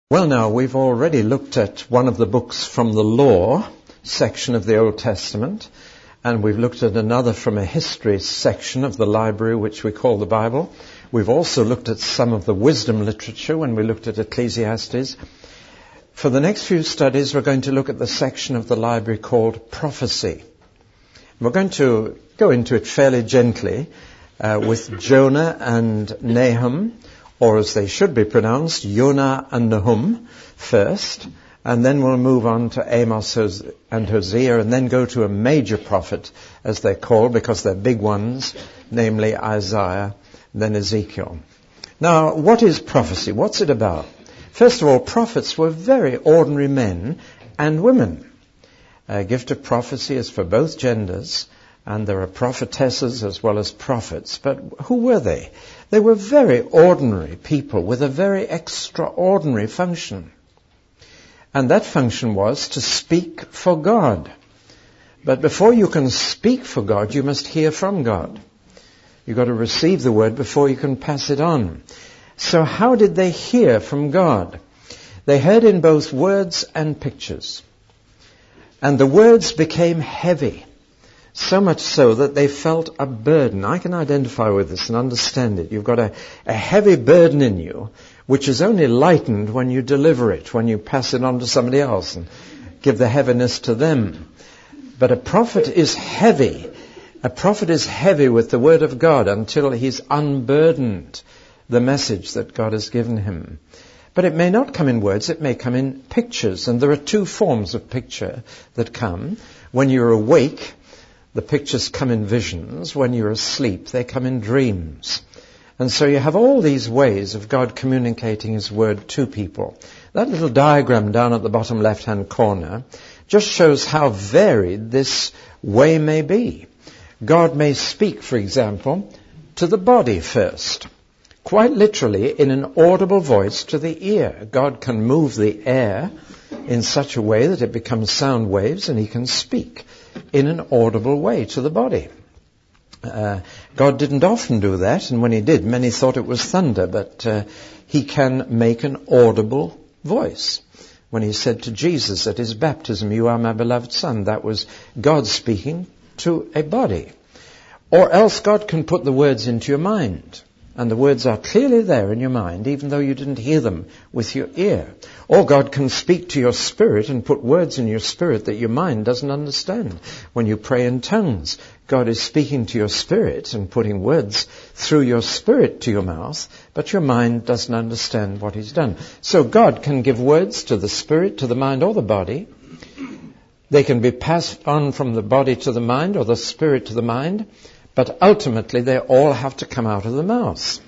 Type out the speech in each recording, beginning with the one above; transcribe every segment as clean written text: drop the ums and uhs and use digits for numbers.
Well, now, we've already looked at one of the books from the law section of the Old Testament, and we've looked at another from a history section of the library, which we call the Bible. We've also looked at some of the wisdom literature when we looked at Ecclesiastes. For the next few studies, we're going to look at the section of the library called prophecy. We're going to go into it fairly gently with Jonah and Nahum, or as they should be pronounced, Yonah and Nahum first, and then we'll move on to Amos and Hosea, and then go to a major prophet, as they're called, because they're big ones, namely Isaiah, then Ezekiel. Now, what is prophecy? What's it about? First of all, prophets were very ordinary men and women. A gift of prophecy is for both genders, and there are prophetesses as well as prophets. But who were they? They were very ordinary people with a very extraordinary function. And that function was to speak for God. But before you can speak for God, you must hear from God. You've got to receive the word before you can pass it on. So how did they hear from God? They heard in both words and pictures. And the words became heavy. So much so that they felt a burden. I can identify with this and understand it. You've got a heavy burden in you, which is only lightened when you deliver it, when you pass it on to somebody else and give the heaviness to them. But a prophet is heavy. A prophet is heavy with the word of God until he's unburdened the message that God has given him. But it may not come in words, it may come in pictures. And there are two forms of picture that come. When you're awake, the pictures come in visions. When you're asleep, they come in dreams. And so you have all these ways of God communicating his word to people. That little diagram down at the bottom left-hand corner just shows how varied this way may be. God may speak, for example, to the body first. Quite literally, in an audible voice to the ear. God can move the air in such a way that it becomes sound waves, and he can speak in an audible way to the body. God didn't often do that, and when he did, many thought it was thunder, but he can make an audible voice. When he said to Jesus at his baptism, "You are my beloved Son," that was God speaking to a body. Or else God can put the words into your mind. And the words are clearly there in your mind, even though you didn't hear them with your ear. Or God can speak to your spirit and put words in your spirit that your mind doesn't understand. When you pray in tongues, God is speaking to your spirit and putting words through your spirit to your mouth, but your mind doesn't understand what he's done. So God can give words to the spirit, to the mind, or the body. They can be passed on from the body to the mind or the spirit to the mind. But ultimately, they all have to come out of the mouth.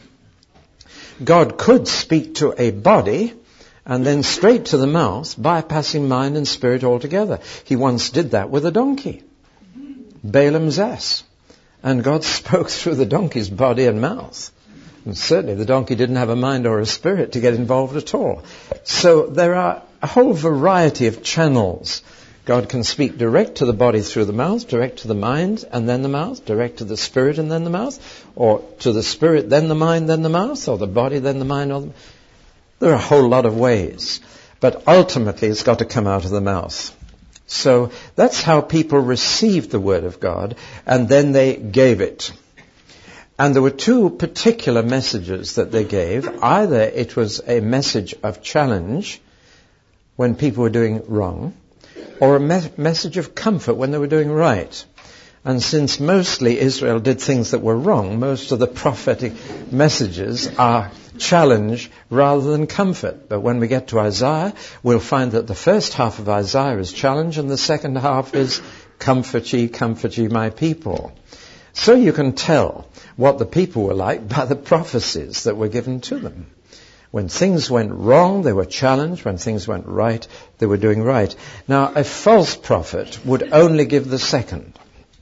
God could speak to a body and then straight to the mouth, bypassing mind and spirit altogether. He once did that with a donkey, Balaam's ass. And God spoke through the donkey's body and mouth. And certainly the donkey didn't have a mind or a spirit to get involved at all. So there are a whole variety of channels. God can speak direct to the body through the mouth, direct to the mind and then the mouth, direct to the spirit and then the mouth, or to the spirit then the mind then the mouth, or the body then the mind. There are a whole lot of ways. But ultimately it's got to come out of the mouth. So that's how people received the word of God, and then they gave it. And there were two particular messages that they gave. Either it was a message of challenge when people were doing wrong, or a message of comfort when they were doing right. And since mostly Israel did things that were wrong, most of the prophetic messages are challenge rather than comfort. But when we get to Isaiah, we'll find that the first half of Isaiah is challenge and the second half is comfort ye my people. So you can tell what the people were like by the prophecies that were given to them. When things went wrong, they were challenged. When things went right, they were doing right. Now, a false prophet would only give the second.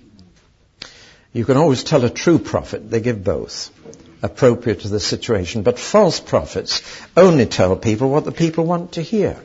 You can always tell a true prophet. They give both, appropriate to the situation. But false prophets only tell people what the people want to hear.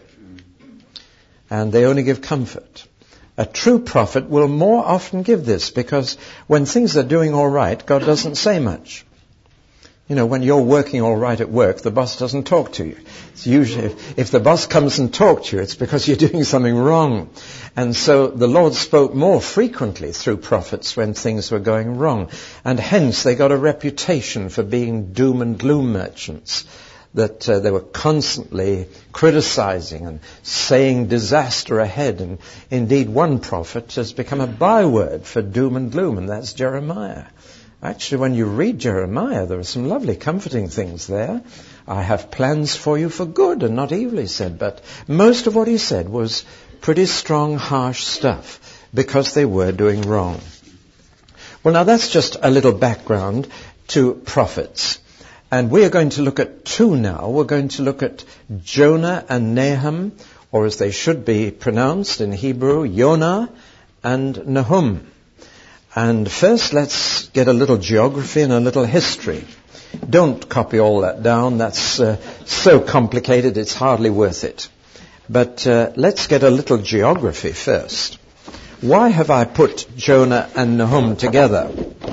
And they only give comfort. A true prophet will more often give this, because when things are doing all right, God doesn't say much. You know, when you're working all right at work, the boss doesn't talk to you. It's usually, if the boss comes and talks to you, it's because you're doing something wrong. And so the Lord spoke more frequently through prophets when things were going wrong. And hence they got a reputation for being doom and gloom merchants. That they were constantly criticizing and saying disaster ahead. And indeed one prophet has become a byword for doom and gloom, and that's Jeremiah. Actually, when you read Jeremiah, there are some lovely comforting things there. I have plans for you for good and not evil, he said. But most of what he said was pretty strong, harsh stuff because they were doing wrong. Well, now that's just a little background to prophets. And we are going to look at two now. We're going to look at Jonah and Nahum, or as they should be pronounced in Hebrew, Yonah and Nahum. And first, let's get a little geography and a little history. Don't copy all that down. That's so complicated, it's hardly worth it. But let's get a little geography first. Why have I put Jonah and Nahum together?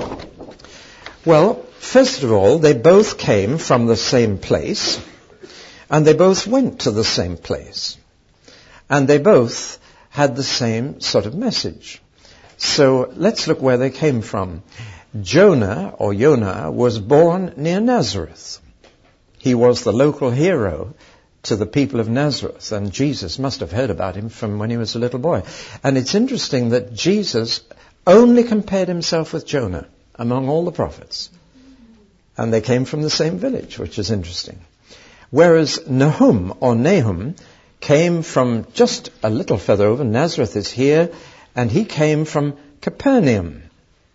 Well, first of all, they both came from the same place, and they both went to the same place. And they both had the same sort of message. So let's look where they came from. Jonah, or Yonah, was born near Nazareth. He was the local hero to the people of Nazareth, and Jesus must have heard about him from when he was a little boy. And it's interesting that Jesus only compared himself with Jonah among all the prophets. And they came from the same village, which is interesting. Whereas Nahum, or Nahum, came from just a little further over. Nazareth is here, and he came from Capernaum.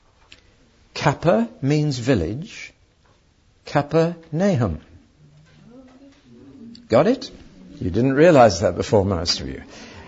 Kappa means village. Capernaum. Got it? You didn't realize that before, most of you.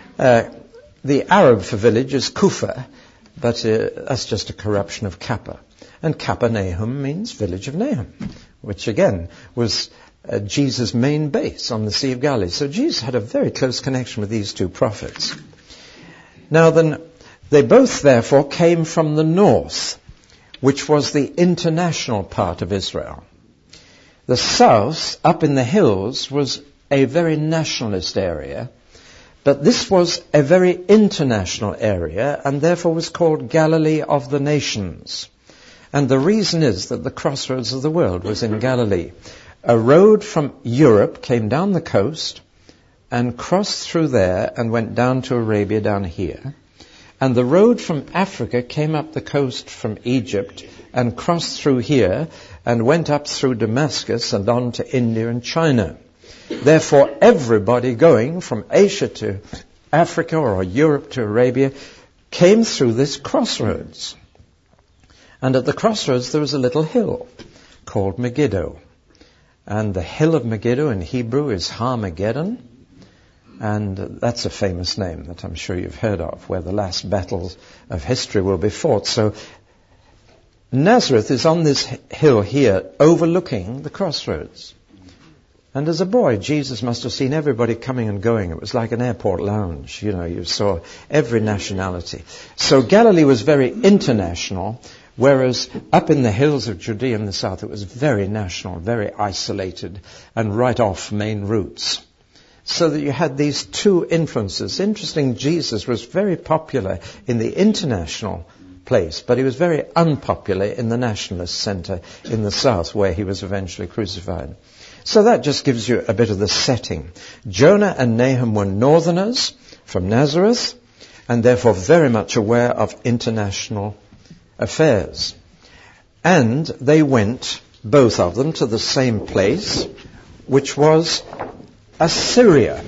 The Arab for village is Kufa, but that's just a corruption of Kappa. And Capernaum means village of Nahum, which again was Jesus' main base on the Sea of Galilee. So Jesus had a very close connection with these two prophets. Now then, they both therefore came from the north, which was the international part of Israel. The south, up in the hills, was a very nationalist area, but this was a very international area and therefore was called Galilee of the Nations. And the reason is that the crossroads of the world was in Galilee. A road from Europe came down the coast and crossed through there and went down to Arabia down here. And the road from Africa came up the coast from Egypt and crossed through here and went up through Damascus and on to India and China. Therefore, everybody going from Asia to Africa or Europe to Arabia came through this crossroads. And at the crossroads there was a little hill called Megiddo. And the hill of Megiddo in Hebrew is Har-Megiddon. And that's a famous name that I'm sure you've heard of, where the last battles of history will be fought. So Nazareth is on this hill here, overlooking the crossroads. And as a boy, Jesus must have seen everybody coming and going. It was like an airport lounge. You know, you saw every nationality. So Galilee was very international, whereas up in the hills of Judea in the south, it was very national, very isolated, and right off main routes. So that you had these two influences. Interesting, Jesus was very popular in the international place, but he was very unpopular in the nationalist center in the south, where he was eventually crucified. So that just gives you a bit of the setting. Jonah and Nahum were northerners from Nazareth, and therefore very much aware of international affairs. And they went, both of them, to the same place, which was Assyria.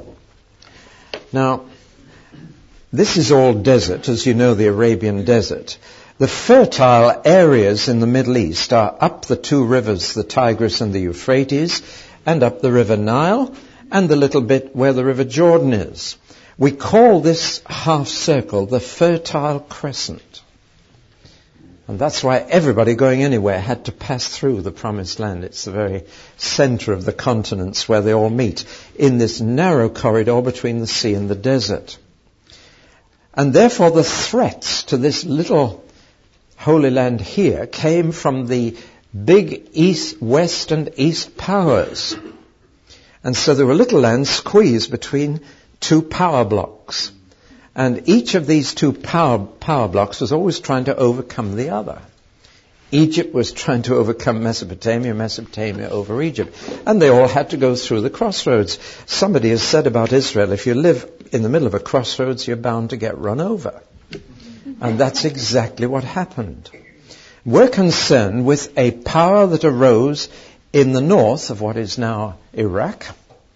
Now, this is all desert, as you know, the Arabian desert. The fertile areas in the Middle East are up the two rivers, the Tigris and the Euphrates, and up the River Nile, and the little bit where the River Jordan is. We call this half circle the Fertile Crescent. And that's why everybody going anywhere had to pass through the Promised Land. It's the very center of the continents where they all meet, in this narrow corridor between the sea and the desert. And therefore the threats to this little Holy Land here came from the big east, west and east powers. And so there were little lands squeezed between two power blocks. And each of these two power blocks was always trying to overcome the other. Egypt was trying to overcome Mesopotamia, Mesopotamia over Egypt. And they all had to go through the crossroads. Somebody has said about Israel, if you live in the middle of a crossroads, you're bound to get run over. And that's exactly what happened. We're concerned with a power that arose in the north of what is now Iraq,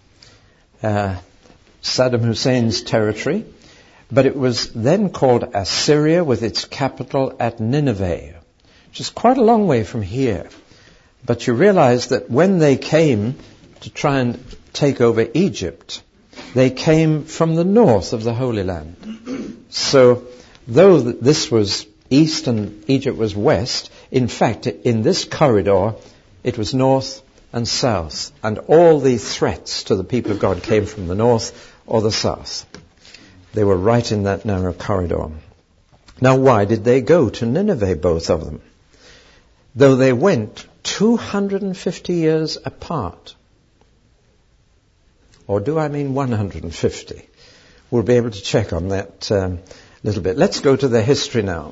Saddam Hussein's territory, but it was then called Assyria with its capital at Nineveh, which is quite a long way from here. But you realize that when they came to try and take over Egypt, they came from the north of the Holy Land. So though this was east and Egypt was west, in fact, in this corridor, it was north and south. And all the threats to the people of God came from the north or the south. They were right in that narrow corridor. Now, why did they go to Nineveh, both of them? Though they went 250 years apart. Or do I mean 150? We'll be able to check on that little bit. Let's go to the history now.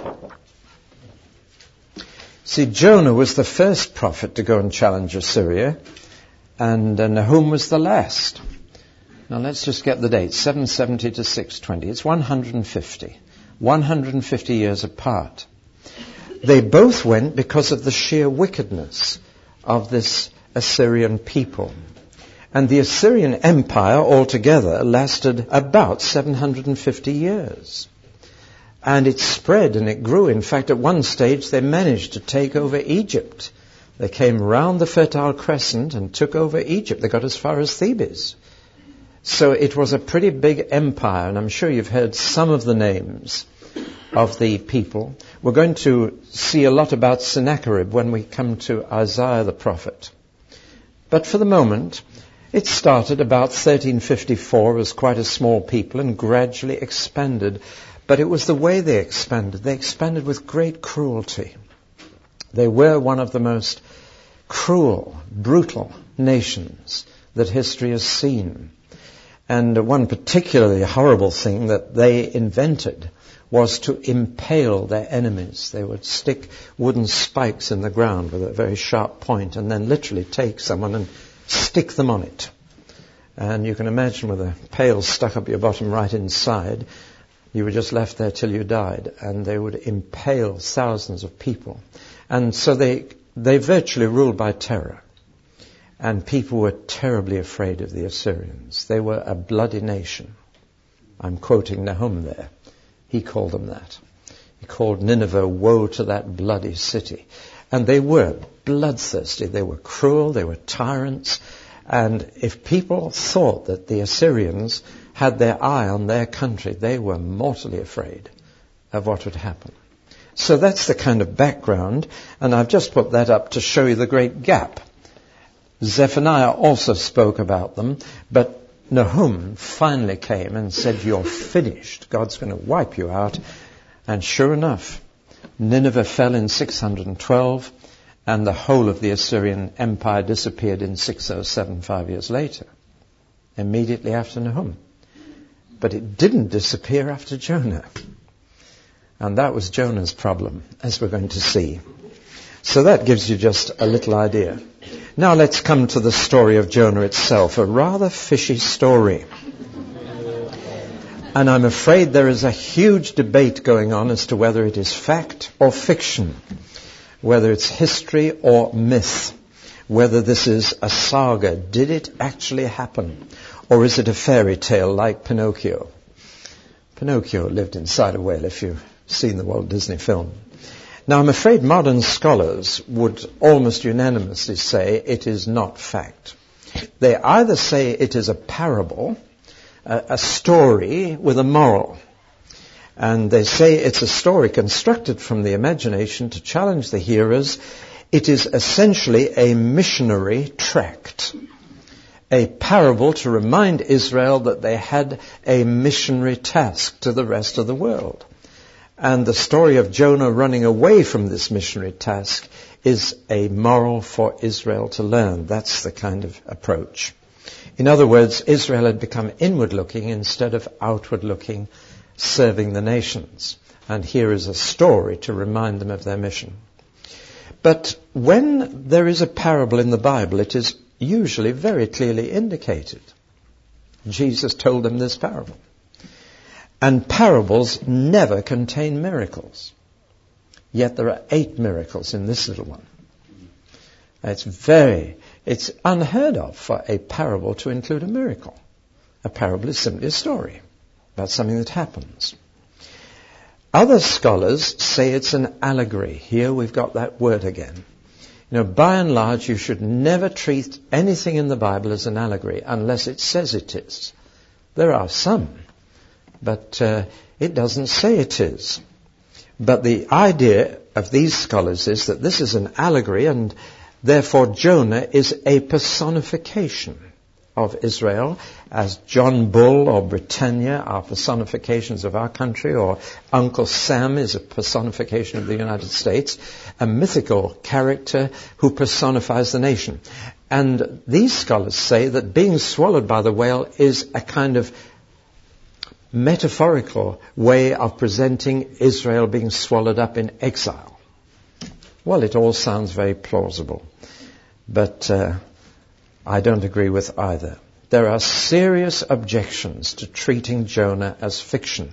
See, Jonah was the first prophet to go and challenge Assyria, and Nahum was the last. Now let's just get the date, 770 to 620. It's 150. 150 years apart. They both went because of the sheer wickedness of this Assyrian people. And the Assyrian Empire altogether lasted about 750 years. And it spread and it grew. In fact, at one stage they managed to take over Egypt. They came round the Fertile Crescent and took over Egypt. They got as far as Thebes. So it was a pretty big empire, and I'm sure you've heard some of the names of the people. We're going to see a lot about Sennacherib when we come to Isaiah the prophet. But for the moment, it started about 1354 as quite a small people and gradually expanded. But it was the way they expanded. They expanded with great cruelty. They were one of the most cruel, brutal nations that history has seen. And one particularly horrible thing that they invented was to impale their enemies. They would stick wooden spikes in the ground with a very sharp point and then literally take someone and stick them on it. And you can imagine with a pail stuck up your bottom right inside, you were just left there till you died, and they would impale thousands of people. And so they virtually ruled by terror. And people were terribly afraid of the Assyrians. They were a bloody nation. I'm quoting Nahum there. He called them that. He called Nineveh, woe to that bloody city. And they were bloodthirsty. They were cruel. They were tyrants. And if people thought that the Assyrians had their eye on their country, they were mortally afraid of what would happen. So that's the kind of background, and I've just put that up to show you the great gap. Zephaniah also spoke about them, but Nahum finally came and said, you're finished. God's going to wipe you out. And sure enough, Nineveh fell in 612, and the whole of the Assyrian Empire disappeared in 607, 5 years later, immediately after Nahum. But it didn't disappear after Jonah. And that was Jonah's problem, as we're going to see. So that gives you just a little idea. Now let's come to the story of Jonah itself, a rather fishy story. And I'm afraid there is a huge debate going on as to whether it is fact or fiction, whether it's history or myth, whether this is a saga. Did it actually happen? Or is it a fairy tale like Pinocchio? Pinocchio lived inside a whale, if you've seen the Walt Disney film. Now, I'm afraid modern scholars would almost unanimously say it is not fact. They either say it is a parable, a story with a moral. And they say it's a story constructed from the imagination to challenge the hearers. It is essentially a missionary tract. A parable to remind Israel that they had a missionary task to the rest of the world. And the story of Jonah running away from this missionary task is a moral for Israel to learn. That's the kind of approach. In other words, Israel had become inward-looking instead of outward-looking, serving the nations. And here is a story to remind them of their mission. But when there is a parable in the Bible, it is usually very clearly indicated. Jesus told them this parable. And parables never contain miracles. Yet there are 8 miracles in this little one. It's unheard of for a parable to include a miracle. A parable is simply a story about something that happens. Other scholars say it's an allegory. Here we've got that word again. By and large, you should never treat anything in the Bible as an allegory unless it says it is. There are some, but it doesn't say it is. But the idea of these scholars is that this is an allegory, and therefore Jonah is a personification of Israel, as John Bull or Britannia are personifications of our country, or Uncle Sam is a personification of the United States, a mythical character who personifies the nation. And these scholars say that being swallowed by the whale is a kind of metaphorical way of presenting Israel being swallowed up in exile. Well, it all sounds very plausible, but I don't agree with either. There are serious objections to treating Jonah as fiction.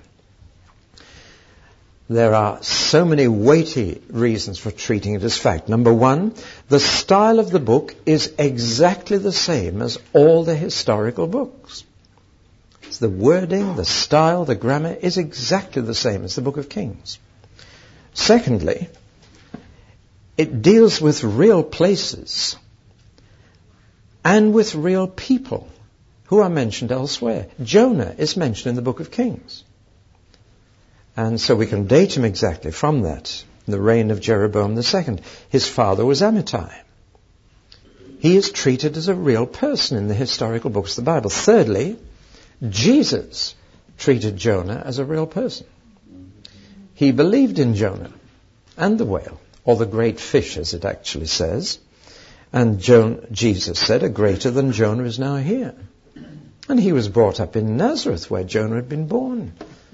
There are so many weighty reasons for treating it as fact. Number one, the style of the book is exactly the same as all the historical books. The wording, the style, the grammar is exactly the same as the Book of Kings. Secondly, it deals with real places and with real people who are mentioned elsewhere. Jonah is mentioned in the Book of Kings. And so we can date him exactly from that, the reign of Jeroboam II. His father was Amittai. He is treated as a real person in the historical books of the Bible. Thirdly, Jesus treated Jonah as a real person. He believed in Jonah and the whale, or the great fish as it actually says. And Jesus said, a greater than Jonah is now here. And he was brought up in Nazareth where Jonah had been born.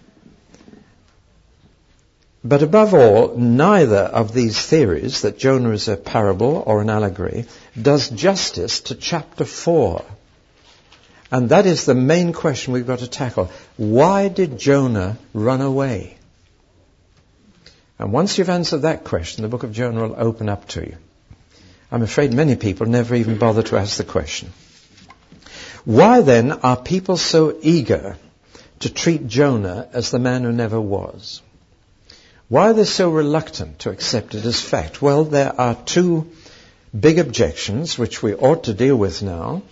But above all, neither of these theories, that Jonah is a parable or an allegory, does justice to chapter 4. And that is the main question we've got to tackle. Why did Jonah run away? And once you've answered that question, the book of Jonah will open up to you. I'm afraid many people never even bother to ask the question. Why then are people so eager to treat Jonah as the man who never was? Why are they so reluctant to accept it as fact? Well, there are 2 big objections which we ought to deal with now.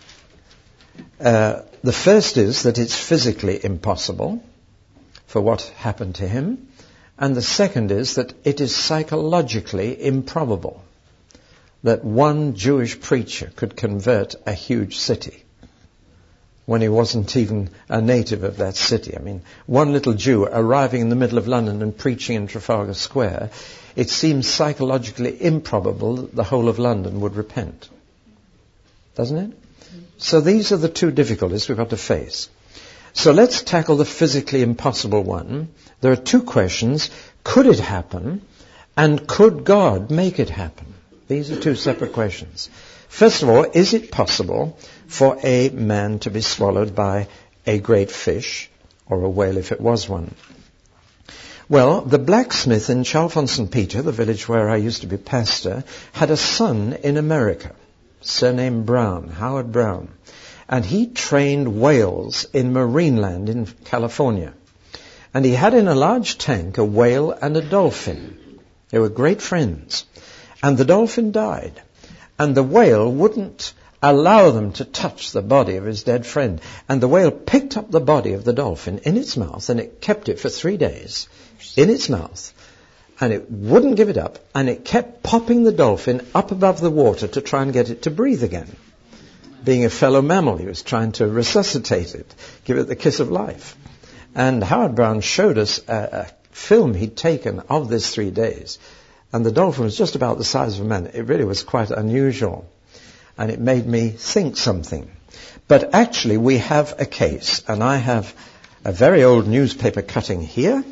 The first is that it's physically impossible for what happened to him. And the second is that it is psychologically improbable that one Jewish preacher could convert a huge city when he wasn't even a native of that city. I mean, one little Jew arriving in the middle of London and preaching in Trafalgar Square, it seems psychologically improbable that the whole of London would repent. Doesn't it? So these are the 2 difficulties we've got to face. So let's tackle the physically impossible one. There are 2 questions. Could it happen? And could God make it happen? These are 2 separate questions. First of all, is it possible for a man to be swallowed by a great fish, or a whale if it was one? Well, the blacksmith in Chalfont-St-Peter, the village where I used to be pastor, had a son in America, surnamed Brown, Howard Brown. And he trained whales in Marineland in California. And he had in a large tank a whale and a dolphin. They were great friends. And the dolphin died. And the whale wouldn't allow them to touch the body of his dead friend. And the whale picked up the body of the dolphin in its mouth, and it kept it for 3 days in its mouth. And it wouldn't give it up, and it kept popping the dolphin up above the water to try and get it to breathe again. Being a fellow mammal, he was trying to resuscitate it, give it the kiss of life. And Howard Brown showed us a film he'd taken of this 3 days. And the dolphin was just about the size of a man. It really was quite unusual. And it made me think something. But actually we have a case, and I have a very old newspaper cutting here,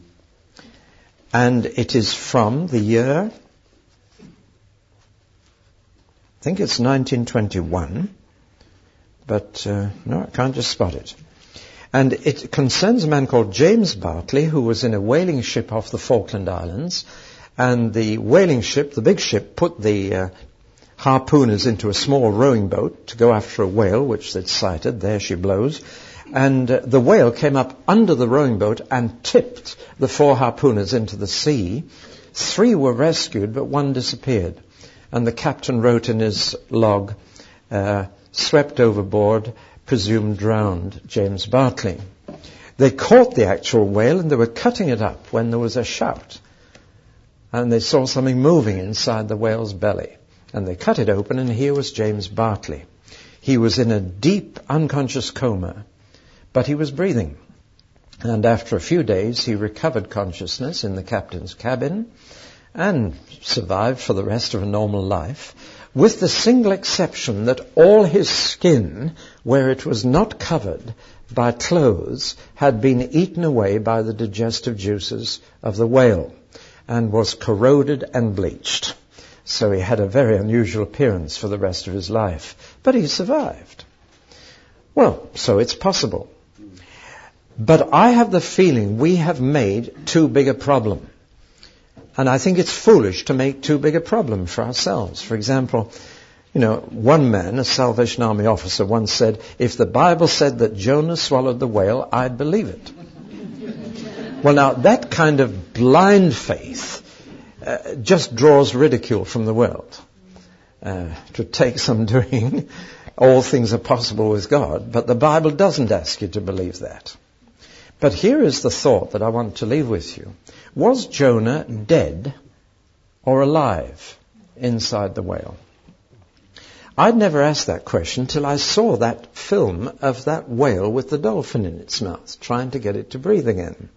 and it is from the year, I think it's 1921, but no, I can't just spot it. And it concerns a man called James Bartley, who was in a whaling ship off the Falkland Islands, and the whaling ship, the big ship, put the harpooners into a small rowing boat to go after a whale, which they'd sighted. There she blows. And the whale came up under the rowing boat and tipped the 4 harpooners into the sea. 3 were rescued, but 1 disappeared. And the captain wrote in his log, swept overboard, presumed drowned, James Bartley. They caught the actual whale and they were cutting it up when there was a shout. And they saw something moving inside the whale's belly. And they cut it open, and here was James Bartley. He was in a deep unconscious coma, but he was breathing. And after a few days, he recovered consciousness in the captain's cabin and survived for the rest of a normal life, with the single exception that all his skin, where it was not covered by clothes, had been eaten away by the digestive juices of the whale and was corroded and bleached. So he had a very unusual appearance for the rest of his life. But he survived. Well, so it's possible. But I have the feeling we have made too big a problem. And I think it's foolish to make too big a problem for ourselves. For example, one man, a Salvation Army officer, once said, if the Bible said that Jonah swallowed the whale, I'd believe it. Well, now, that kind of blind faith just draws ridicule from the world. To take some doing, all things are possible with God, but the Bible doesn't ask you to believe that. But here is the thought that I want to leave with you. Was Jonah dead or alive inside the whale? I'd never asked that question till I saw that film of that whale with the dolphin in its mouth, trying to get it to breathe again.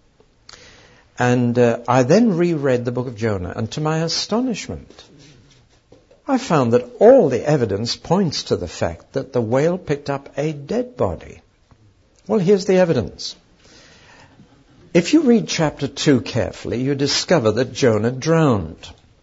And I then reread the book of Jonah, and to my astonishment, I found that all the evidence points to the fact that the whale picked up a dead body. Well, here's the evidence. If you read chapter 2 carefully, you discover that Jonah drowned.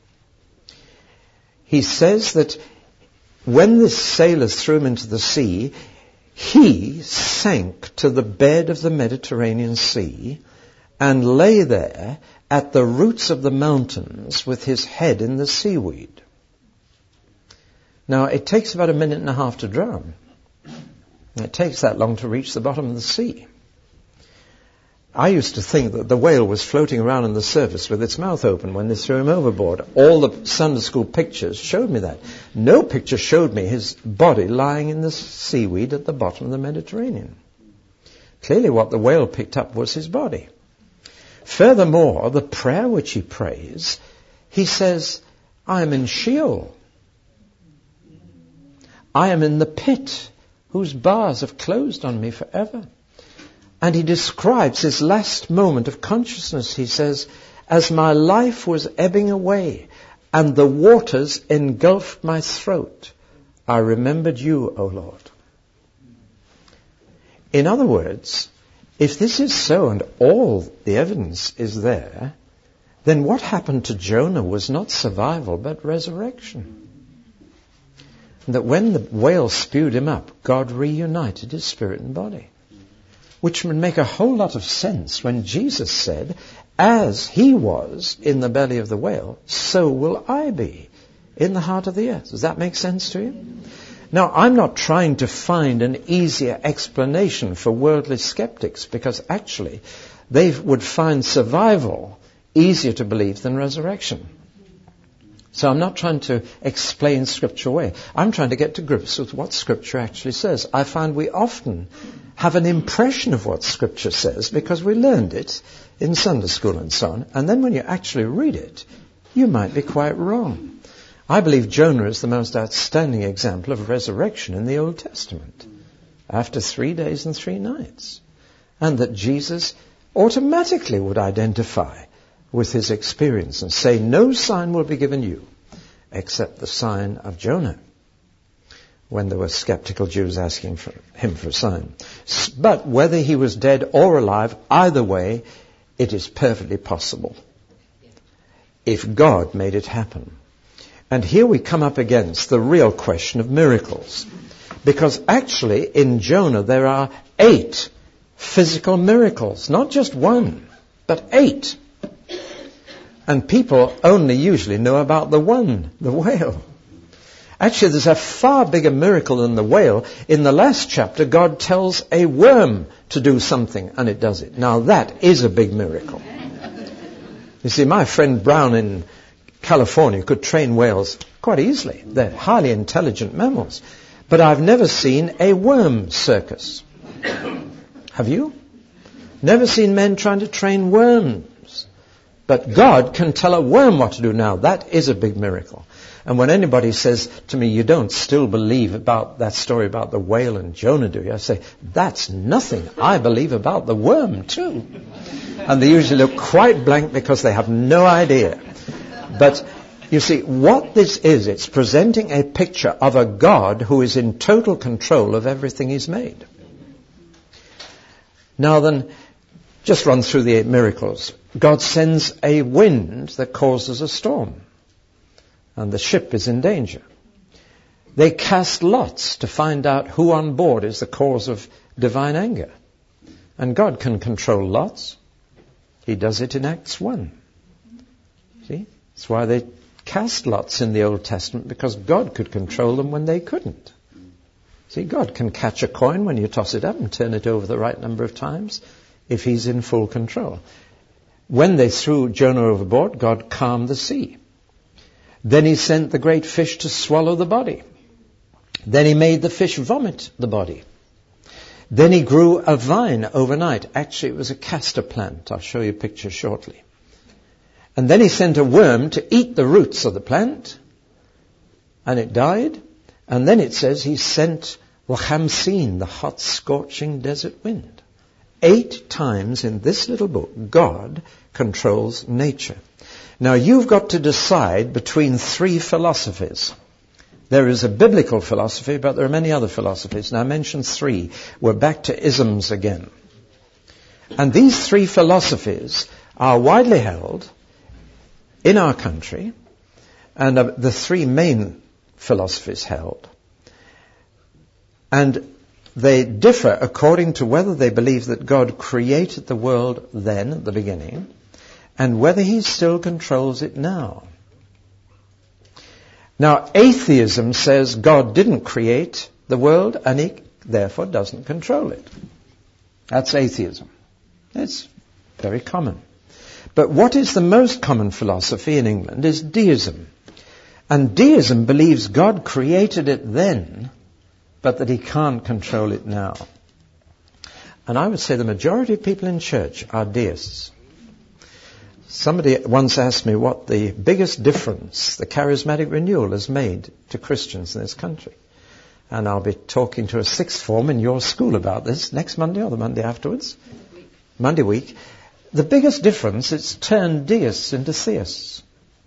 He says that when the sailors threw him into the sea, he sank to the bed of the Mediterranean Sea and lay there at the roots of the mountains with his head in the seaweed. Now, it takes about 1.5 minutes to drown. It takes that long to reach the bottom of the sea. I used to think that the whale was floating around on the surface with its mouth open when they threw him overboard. All the Sunday school pictures showed me that. No picture showed me his body lying in the seaweed at the bottom of the Mediterranean. Clearly what the whale picked up was his body. Furthermore, the prayer which he prays, he says, I am in Sheol. I am in the pit whose bars have closed on me forever. And he describes his last moment of consciousness. He says, as my life was ebbing away and the waters engulfed my throat, I remembered you, O Lord. In other words, if this is so and all the evidence is there, then what happened to Jonah was not survival but resurrection. And that when the whale spewed him up, God reunited his spirit and body. Which would make a whole lot of sense when Jesus said, as he was in the belly of the whale, so will I be in the heart of the earth. Does that make sense to you? Now, I'm not trying to find an easier explanation for worldly skeptics, because actually they would find survival easier to believe than resurrection. So I'm not trying to explain Scripture away. I'm trying to get to grips with what Scripture actually says. I find we often have an impression of what Scripture says because we learned it in Sunday school and so on. And then when you actually read it, you might be quite wrong. I believe Jonah is the most outstanding example of resurrection in the Old Testament, after 3 days and 3 nights. And that Jesus automatically would identify with his experience and say, no sign will be given you except the sign of Jonah, when there were skeptical Jews asking him for a sign. But whether he was dead or alive, either way, it is perfectly possible if God made it happen. And here we come up against the real question of miracles. Because actually in Jonah there are 8 physical miracles. Not just 1, but 8. And people only usually know about the one, the whale. Actually, there's a far bigger miracle than the whale. In the last chapter, God tells a worm to do something, and it does it. Now, that is a big miracle. You see, my friend Brown in California could train whales quite easily. They're highly intelligent mammals. But I've never seen a worm circus. Have you? Never seen men trying to train worms. But God can tell a worm what to do now. That is a big miracle. And when anybody says to me, you don't still believe about that story about the whale and Jonah, do you? I say, that's nothing. I believe about the worm too. And they usually look quite blank because they have no idea. But you see, what this is, it's presenting a picture of a God who is in total control of everything he's made. Now then, just run through the 8 miracles. God sends a wind that causes a storm, and the ship is in danger. They cast lots to find out who on board is the cause of divine anger. And God can control lots. He does it in Acts 1. See? That's why they cast lots in the Old Testament, because God could control them when they couldn't. See, God can catch a coin when you toss it up and turn it over the right number of times if he's in full control. When they threw Jonah overboard, God calmed the sea. Then he sent the great fish to swallow the body. Then he made the fish vomit the body. Then he grew a vine overnight. Actually, it was a castor plant. I'll show you a picture shortly. And then he sent a worm to eat the roots of the plant, and it died. And then it says he sent L'Hamsin, the hot, scorching desert wind. 8 times in this little book, God controls nature. Now, you've got to decide between 3 philosophies. There is a biblical philosophy, but there are many other philosophies. Now, I mentioned 3. We're back to isms again. And these 3 philosophies are widely held in our country, and the 3 main philosophies held. And they differ according to whether they believe that God created the world then, at the beginning, and whether he still controls it now. Now, atheism says God didn't create the world and he therefore doesn't control it. That's atheism. It's very common. But what is the most common philosophy in England is deism. And deism believes God created it then, but that he can't control it now. And I would say the majority of people in church are deists. Somebody once asked me what the biggest difference the charismatic renewal has made to Christians in this country. And I'll be talking to a 6th form in your school about this next Monday or the Monday afterwards. Monday week. The biggest difference, it's turned deists into theists.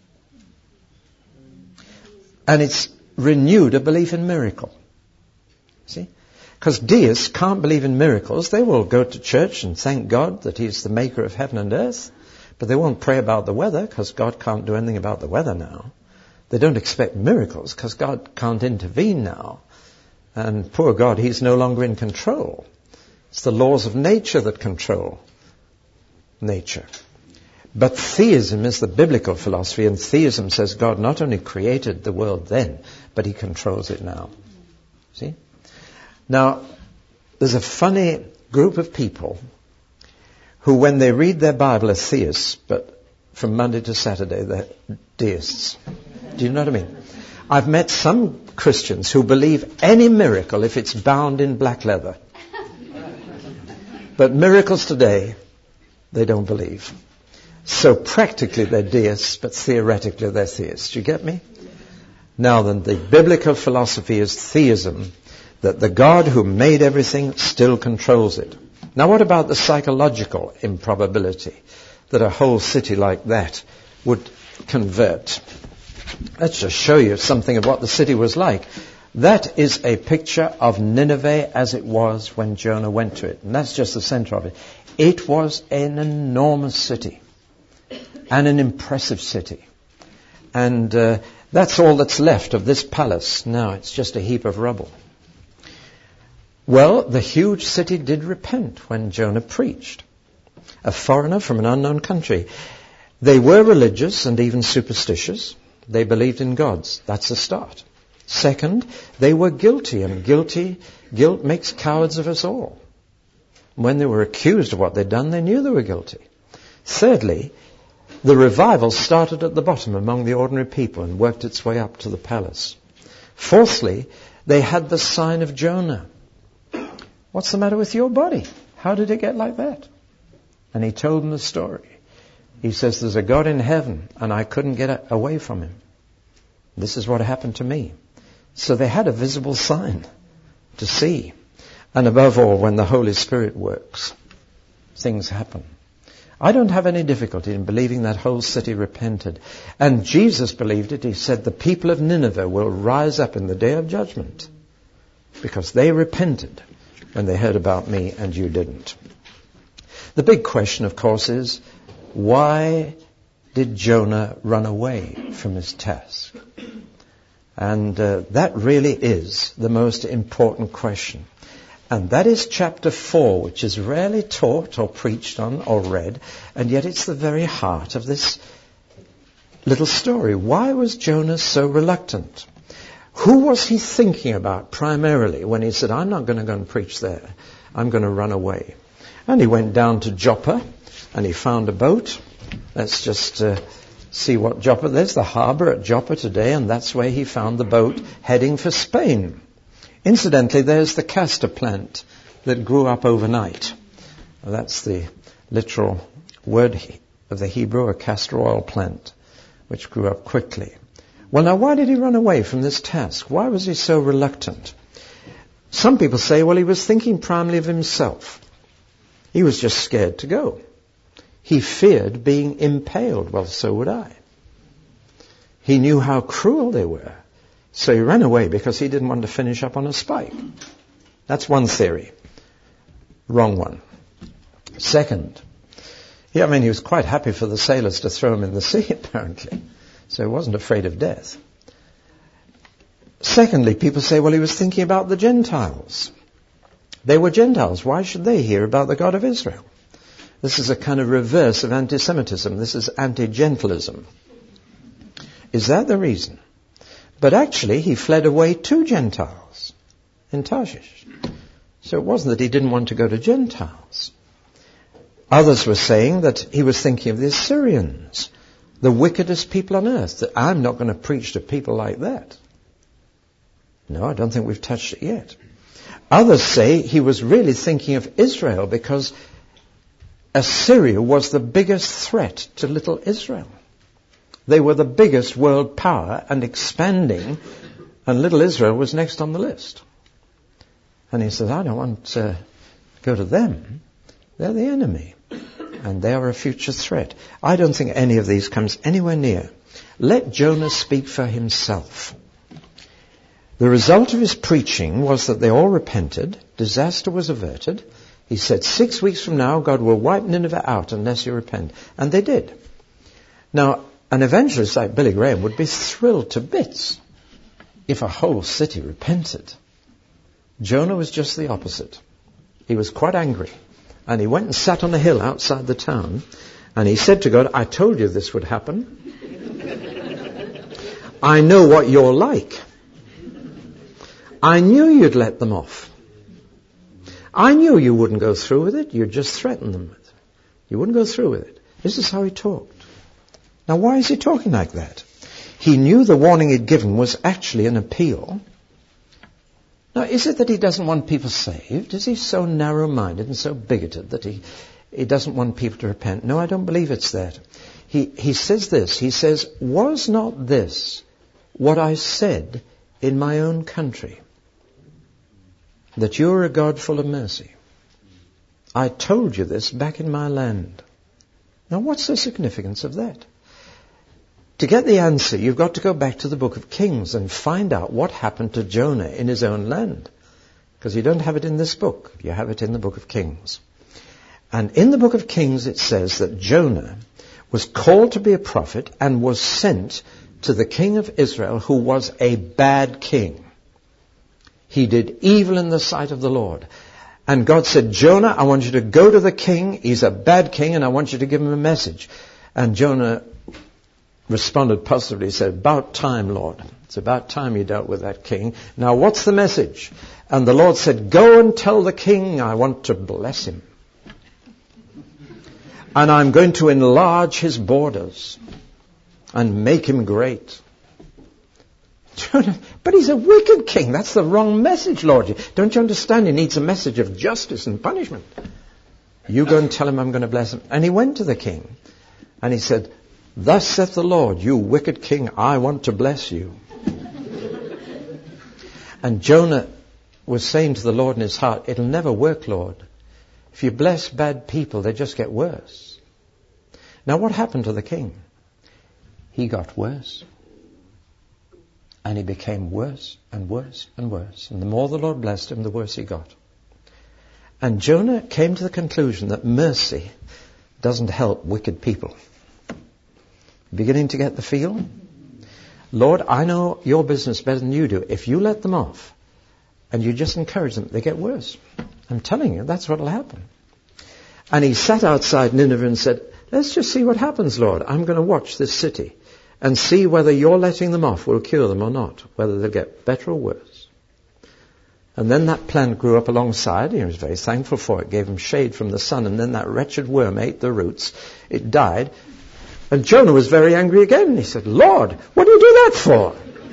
And it's renewed a belief in miracle. See? Because deists can't believe in miracles. They will go to church and thank God that he's the maker of heaven and earth. But they won't pray about the weather because God can't do anything about the weather now. They don't expect miracles because God can't intervene now. And poor God, he's no longer in control. It's the laws of nature that control nature. But theism is the biblical philosophy, and theism says God not only created the world then, but he controls it now. See? Now, there's a funny group of people who, when they read their Bible, are theists, but from Monday to Saturday, they're deists. Do you know what I mean? I've met some Christians who believe any miracle if it's bound in black leather. But miracles today, they don't believe. So practically they're deists, but theoretically they're theists. Do you get me? Now then, the biblical philosophy is theism, that the God who made everything still controls it. Now what about the psychological improbability? that a whole city like that would convert. Let's just show you something of what the city was like. That is a picture of Nineveh as it was when Jonah went to it. And that's just the center of it. It was an enormous city and an impressive city. And that's all that's left of this palace. Now it's just a heap of rubble. Well, the huge city did repent when Jonah preached. A foreigner from an unknown country. They were religious and even superstitious. They believed in gods. That's a start. Second, they were guilty, and guilt makes cowards of us all. When they were accused of what they'd done, they knew they were guilty. Thirdly, the revival started at the bottom among the ordinary people and worked its way up to the palace. Fourthly, they had the sign of Jonah. What's the matter with your body? How did it get like that? And he told them the story. He says, there's a God in heaven, and I couldn't get away from him. This is what happened to me. So they had a visible sign to see. And above all, when the Holy Spirit works, things happen. I don't have any difficulty in believing that whole city repented. And Jesus believed it. He said, the people of Nineveh will rise up in the day of judgment because they repented when they heard about me and you didn't. The big question, of course, is why did Jonah run away from his task? And that really is the most important question. And that is chapter 4, which is rarely taught or preached on or read, and yet it's the very heart of this little story. Why was Jonah so reluctant? Who was he thinking about primarily when he said, I'm not going to go and preach there. I'm going to run away. And he went down to Joppa, and he found a boat. Let's just see what Joppa, there's the harbour at Joppa today, and that's where he found the boat heading for Spain. Incidentally, there's the castor plant that grew up overnight. Now, that's the literal word of the Hebrew, a castor oil plant, which grew up quickly. Well, now, why did he run away from this task? Why was he so reluctant? Some people say, well, he was thinking primarily of himself. He was just scared to go. He feared being impaled. Well, so would I. He knew how cruel they were. So he ran away because he didn't want to finish up on a spike. That's one theory. Wrong one. Second, he was quite happy for the sailors to throw him in the sea, apparently. So he wasn't afraid of death. Secondly, people say, well, he was thinking about the Gentiles. They were Gentiles. Why should they hear about the God of Israel? This is a kind of reverse of anti-Semitism. This is anti-Gentilism. Is that the reason? But actually, he fled away to Gentiles in Tarshish. So it wasn't that he didn't want to go to Gentiles. Others were saying that he was thinking of the Assyrians, the wickedest people on earth, that I'm not going to preach to people like that. No, I don't think we've touched it yet. Others say he was really thinking of Israel because Assyria was the biggest threat to little Israel. They were the biggest world power and expanding, and little Israel was next on the list. And he says, I don't want to go to them. They're the enemy, and they are a future threat. I don't think any of these comes anywhere near. Let Jonah speak for himself. The result of his preaching was that they all repented, disaster was averted. He said, 6 weeks from now, God will wipe Nineveh out unless you repent. And they did. Now, an evangelist like Billy Graham would be thrilled to bits if a whole city repented. Jonah was just the opposite. He was quite angry. And he went and sat on a hill outside the town. And he said to God, I told you this would happen. I know what you're like. I knew you'd let them off. I knew you wouldn't go through with it. You'd just threaten them with it. You wouldn't go through with it. This is how he talked. Now, why is he talking like that? He knew the warning he'd given was actually an appeal. Now, is it that he doesn't want people saved? Is he so narrow-minded and so bigoted that he doesn't want people to repent? No, I don't believe it's that. He says this. He says, was not this what I said in my own country? That you're a God full of mercy. I told you this back in my land. Now, what's the significance of that? To get the answer, you've got to go back to the book of Kings and find out what happened to Jonah in his own land. Because you don't have it in this book. You have it in the book of Kings. And in the book of Kings it says that Jonah was called to be a prophet and was sent to the king of Israel, who was a bad king. He did evil in the sight of the Lord. And God said, Jonah, I want you to go to the king. He's a bad king, and I want you to give him a message. And Jonah responded positively. He said, about time, Lord. It's about time you dealt with that king. Now, what's the message? And the Lord said, go and tell the king I want to bless him. And I'm going to enlarge his borders and make him great. Jonah, but he's a wicked king. That's the wrong message, Lord. Don't you understand? He needs a message of justice and punishment. You go and tell him I'm going to bless him. And he went to the king and he said, thus saith the Lord, you wicked king, I want to bless you. And Jonah was saying to the Lord in his heart, it'll never work, Lord. If you bless bad people, they just get worse. Now what happened to the king? He got worse. And he became worse and worse and worse. And the more the Lord blessed him, the worse he got. And Jonah came to the conclusion that mercy doesn't help wicked people. Beginning to get the feel? Lord, I know your business better than you do. If you let them off and you just encourage them, they get worse. I'm telling you, that's what will happen. And he sat outside Nineveh and said, let's just see what happens, Lord. I'm going to watch this city and see whether your letting them off will cure them or not, whether they'll get better or worse. And then that plant grew up alongside. He was very thankful for it, gave him shade from the sun, and then that wretched worm ate the roots. It died. And Jonah was very angry again. He said, Lord, what do you do that for?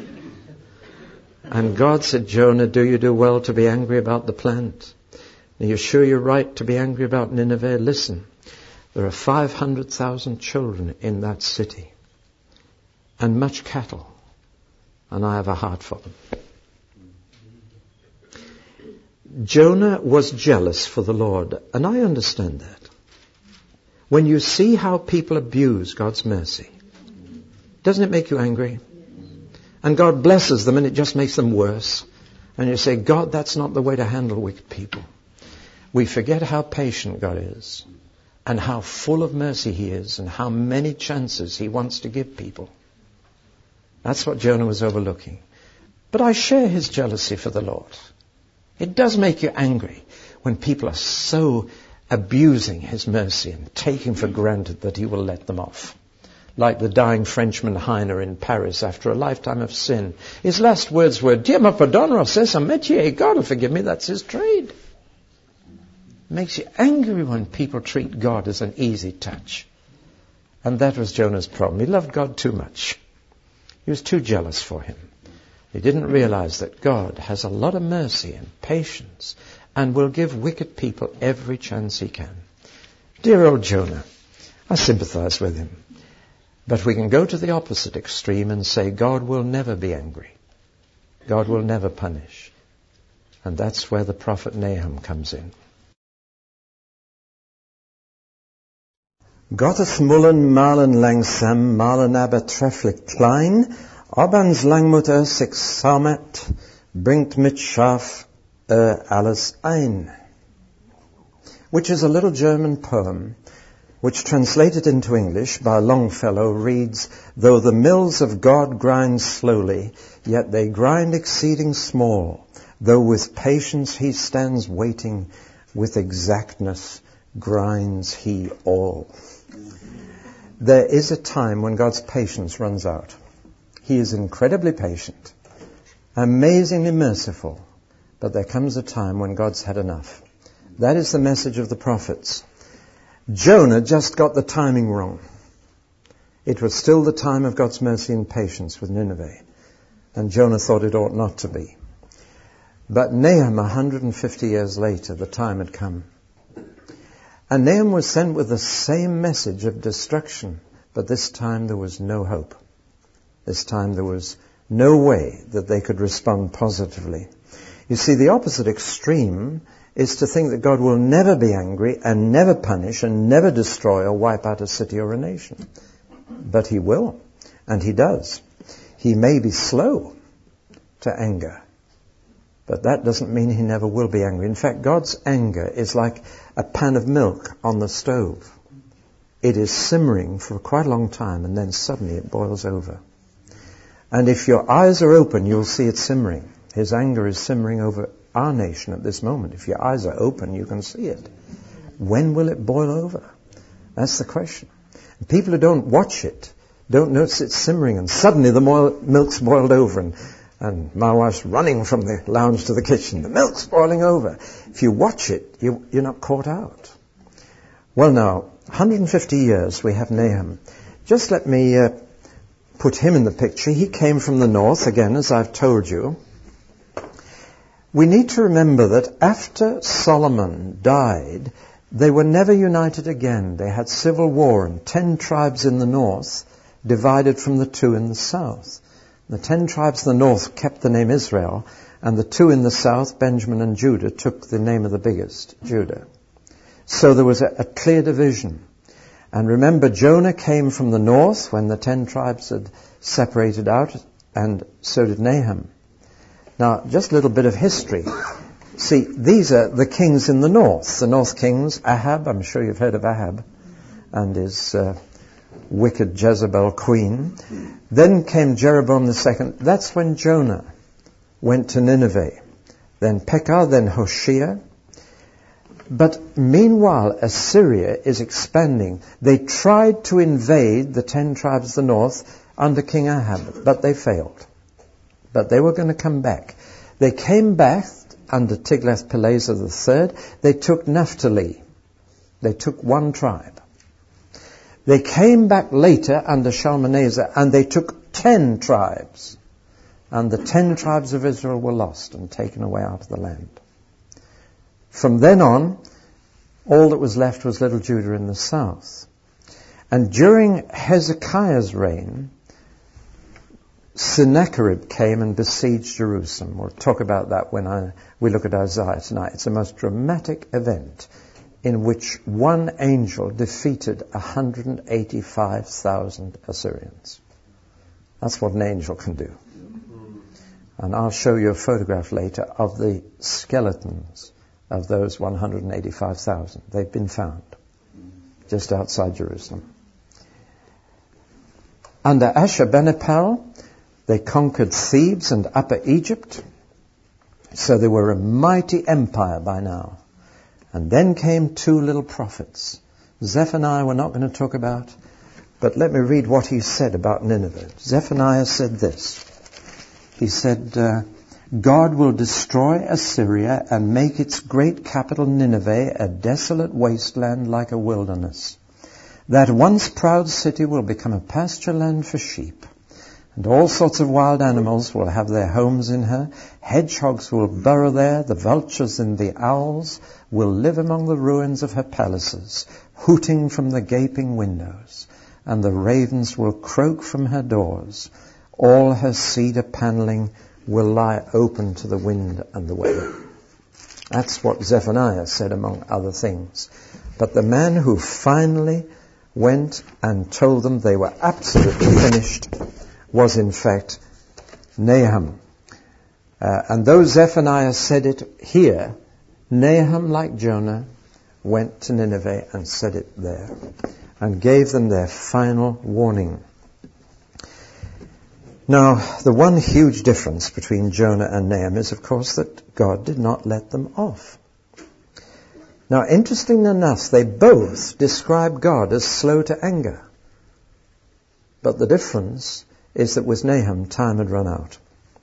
And God said, Jonah, do you do well to be angry about the plant? Are you sure you're right to be angry about Nineveh? Listen, there are 500,000 children in that city and much cattle, and I have a heart for them. Jonah was jealous for the Lord, and I understand that. When you see how people abuse God's mercy, doesn't it make you angry? And God blesses them and it just makes them worse. And you say, God, that's not the way to handle wicked people. We forget how patient God is and how full of mercy he is and how many chances he wants to give people. That's what Jonah was overlooking. But I share his jealousy for the Lord. It does make you angry when people are so abusing his mercy and taking for granted that he will let them off. Like the dying Frenchman Heine in Paris after a lifetime of sin. His last words were, Dieu me pardonnera, c'est son métier. God will forgive me, that's his trade. It makes you angry when people treat God as an easy touch. And that was Jonah's problem. He loved God too much. He was too jealous for him. He didn't realize that God has a lot of mercy and patience and will give wicked people every chance he can. Dear old Jonah, I sympathize with him. But we can go to the opposite extreme and say God will never be angry. God will never punish. And that's where the prophet Nahum comes in. God is mullen malen langsam, malen aber trefflich klein, abans langmutter sich samet, bringt mit Schaf alles ein. Which is a little German poem, which translated into English by Longfellow reads, though the mills of God grind slowly, yet they grind exceeding small, though with patience he stands waiting, with exactness grinds he all. There is a time when God's patience runs out. He is incredibly patient, amazingly merciful, but there comes a time when God's had enough. That is the message of the prophets. Jonah just got the timing wrong. It was still the time of God's mercy and patience with Nineveh, and Jonah thought it ought not to be. But Nahum, 150 years later, the time had come. And Nahum was sent with the same message of destruction, but this time there was no hope. This time there was no way that they could respond positively. You see, the opposite extreme is to think that God will never be angry and never punish and never destroy or wipe out a city or a nation. But he will, and he does. He may be slow to anger, but that doesn't mean he never will be angry. In fact, God's anger is like a pan of milk on the stove. It is simmering for quite a long time, and then suddenly it boils over. And if your eyes are open, you'll see it simmering. His anger is simmering over our nation at this moment. If your eyes are open, you can see it. When will it boil over? That's the question. And people who don't watch it don't notice it simmering, and suddenly the milk's boiled over, and my wife's running from the lounge to the kitchen. The milk's boiling over. If you watch it, you're not caught out. Well, now, 150 years we have Nahum. Just let me put him in the picture. He came from the north, again, as I've told you. We need to remember that after Solomon died, they were never united again. They had civil war, and 10 tribes in the north divided from the 2 in the south. The 10 tribes in the north kept the name Israel, and the 2 in the south, Benjamin and Judah, took the name of the biggest, Judah. So there was a clear division. And remember, Jonah came from the north when the 10 tribes had separated out, and so did Nahum. Now, just a little bit of history. See, these are the kings in the north kings. Ahab, I'm sure you've heard of Ahab, and his wicked Jezebel queen. Then came Jeroboam II. That's when Jonah went to Nineveh. Then Pekah, then Hoshea. But meanwhile, Assyria is expanding. They tried to invade the 10 tribes of the north under King Ahab, but they failed. But they were going to come back. They came back under Tiglath-Pileser III. They took Naphtali. They took 1 tribe. They came back later under Shalmaneser, and they took 10 tribes. And the 10 tribes of Israel were lost and taken away out of the land. From then on, all that was left was little Judah in the south. And during Hezekiah's reign, Sennacherib came and besieged Jerusalem. We'll talk about that when we look at Isaiah tonight. It's the most dramatic event in which one angel defeated 185,000 Assyrians. That's what an angel can do. And I'll show you a photograph later of the skeletons of those 185,000. They've been found just outside Jerusalem. Under Ashurbanipal, they conquered Thebes and Upper Egypt. So they were a mighty empire by now. And then came 2 little prophets. Zephaniah we're not going to talk about, but let me read what he said about Nineveh. Zephaniah said this. He said, God will destroy Assyria and make its great capital Nineveh a desolate wasteland like a wilderness. That once proud city will become a pasture land for sheep. And all sorts of wild animals will have their homes in her. Hedgehogs will burrow there. The vultures and the owls will live among the ruins of her palaces, hooting from the gaping windows. And the ravens will croak from her doors. All her cedar paneling will lie open to the wind and the weather. That's what Zephaniah said, among other things. But the man who finally went and told them they were absolutely finished was in fact Nahum. And though Zephaniah said it here, Nahum, like Jonah, went to Nineveh and said it there and gave them their final warning. Now, the one huge difference between Jonah and Nahum is, of course, that God did not let them off. Now, interestingly enough, they both describe God as slow to anger. But the difference is that with Nahum, time had run out.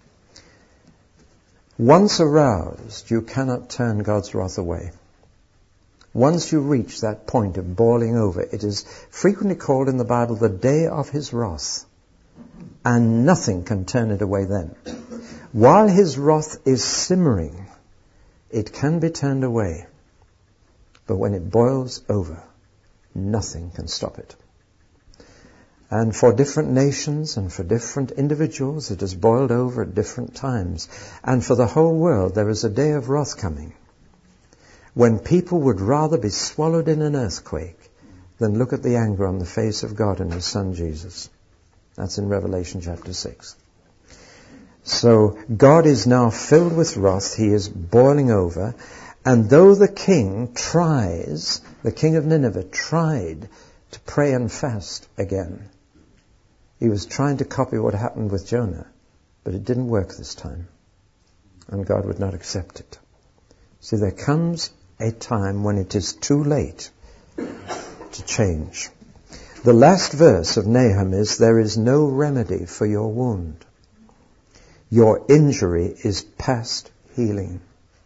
Once aroused, you cannot turn God's wrath away. Once you reach that point of boiling over, it is frequently called in the Bible the day of his wrath. And nothing can turn it away then. While his wrath is simmering, it can be turned away. But when it boils over, nothing can stop it. And for different nations and for different individuals, it has boiled over at different times. And for the whole world, there is a day of wrath coming. when people would rather be swallowed in an earthquake than look at the anger on the face of God and His Son Jesus. That's in Revelation chapter 6. So God is now filled with wrath. He is boiling over. And though the king of Nineveh tried to pray and fast again, he was trying to copy what happened with Jonah, but it didn't work this time. And God would not accept it. See, there comes a time when it is too late to change. The last verse of Nahum is, there is no remedy for your wound. Your injury is past healing.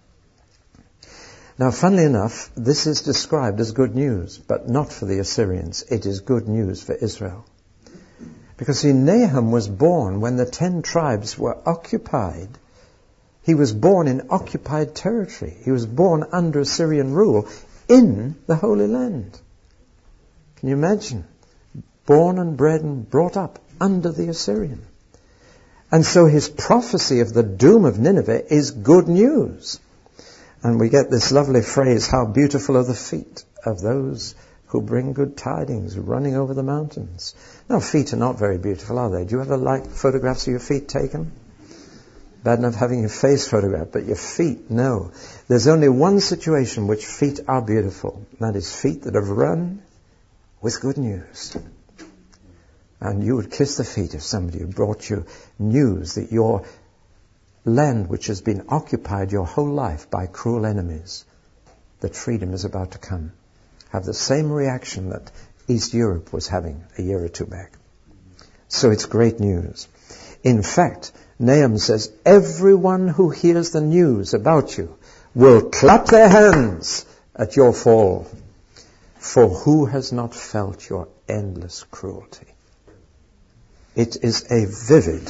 Now, funnily enough, this is described as good news, but not for the Assyrians. It is good news for Israel. Because, see, Nahum was born when the 10 tribes were occupied. He was born in occupied territory. He was born under Assyrian rule in the Holy Land. Can you imagine? Born and bred and brought up under the Assyrian. And so his prophecy of the doom of Nineveh is good news. And we get this lovely phrase, how beautiful are the feet of those who bring good tidings, running over the mountains. Now, feet are not very beautiful, are they? Do you ever like photographs of your feet taken? Bad enough having your face photographed, but your feet, no. There's only one situation which feet are beautiful, and that is feet that have run with good news. And you would kiss the feet of somebody who brought you news that your land, which has been occupied your whole life by cruel enemies, that freedom is about to come. Have the same reaction that East Europe was having a year or two back. So it's great news. In fact, Nahum says, everyone who hears the news about you will clap their hands at your fall. For who has not felt your endless cruelty? It is a vivid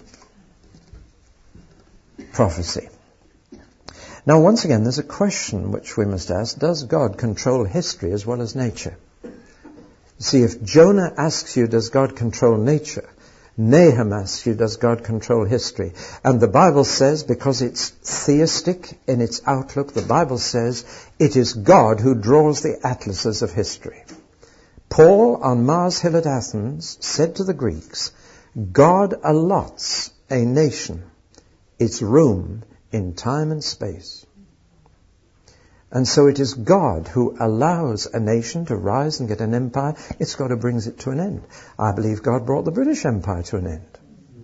prophecy. Now, once again, there's a question which we must ask. Does God control history as well as nature? See, if Jonah asks you, does God control nature? Nahum asks you, does God control history? And the Bible says, because it's theistic in its outlook, the Bible says it is God who draws the atlases of history. Paul, on Mars Hill at Athens, said to the Greeks, God allots a nation its room in time and space. And so it is God who allows a nation to rise and get an empire. It's God who brings it to an end. I believe God brought the British Empire to an end.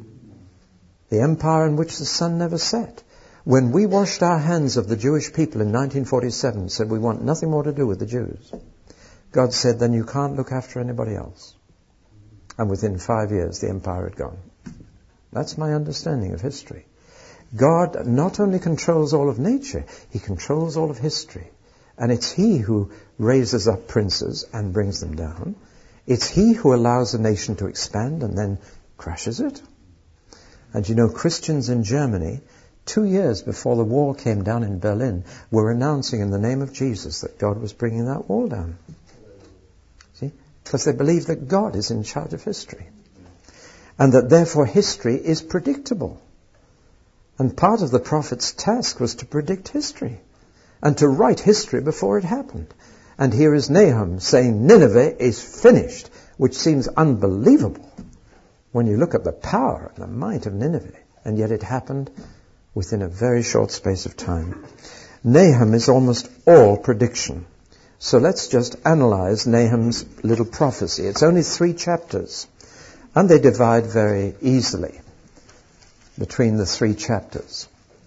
The empire in which the sun never set. When we washed our hands of the Jewish people in 1947, said we want nothing more to do with the Jews, God said, then you can't look after anybody else. And within 5 years, the empire had gone. That's my understanding of history. God not only controls all of nature, He controls all of history. And it's He who raises up princes and brings them down. It's He who allows a nation to expand and then crashes it. And you know, Christians in Germany, 2 years before the wall came down in Berlin, were announcing in the name of Jesus that God was bringing that wall down. See? Because they believe that God is in charge of history. And that therefore history is predictable. And part of the prophet's task was to predict history and to write history before it happened. And here is Nahum saying Nineveh is finished, which seems unbelievable when you look at the power and the might of Nineveh. And yet it happened within a very short space of time. Nahum is almost all prediction. So let's just analyze Nahum's little prophecy. It's only 3 chapters, and they divide very easily between the 3 chapters.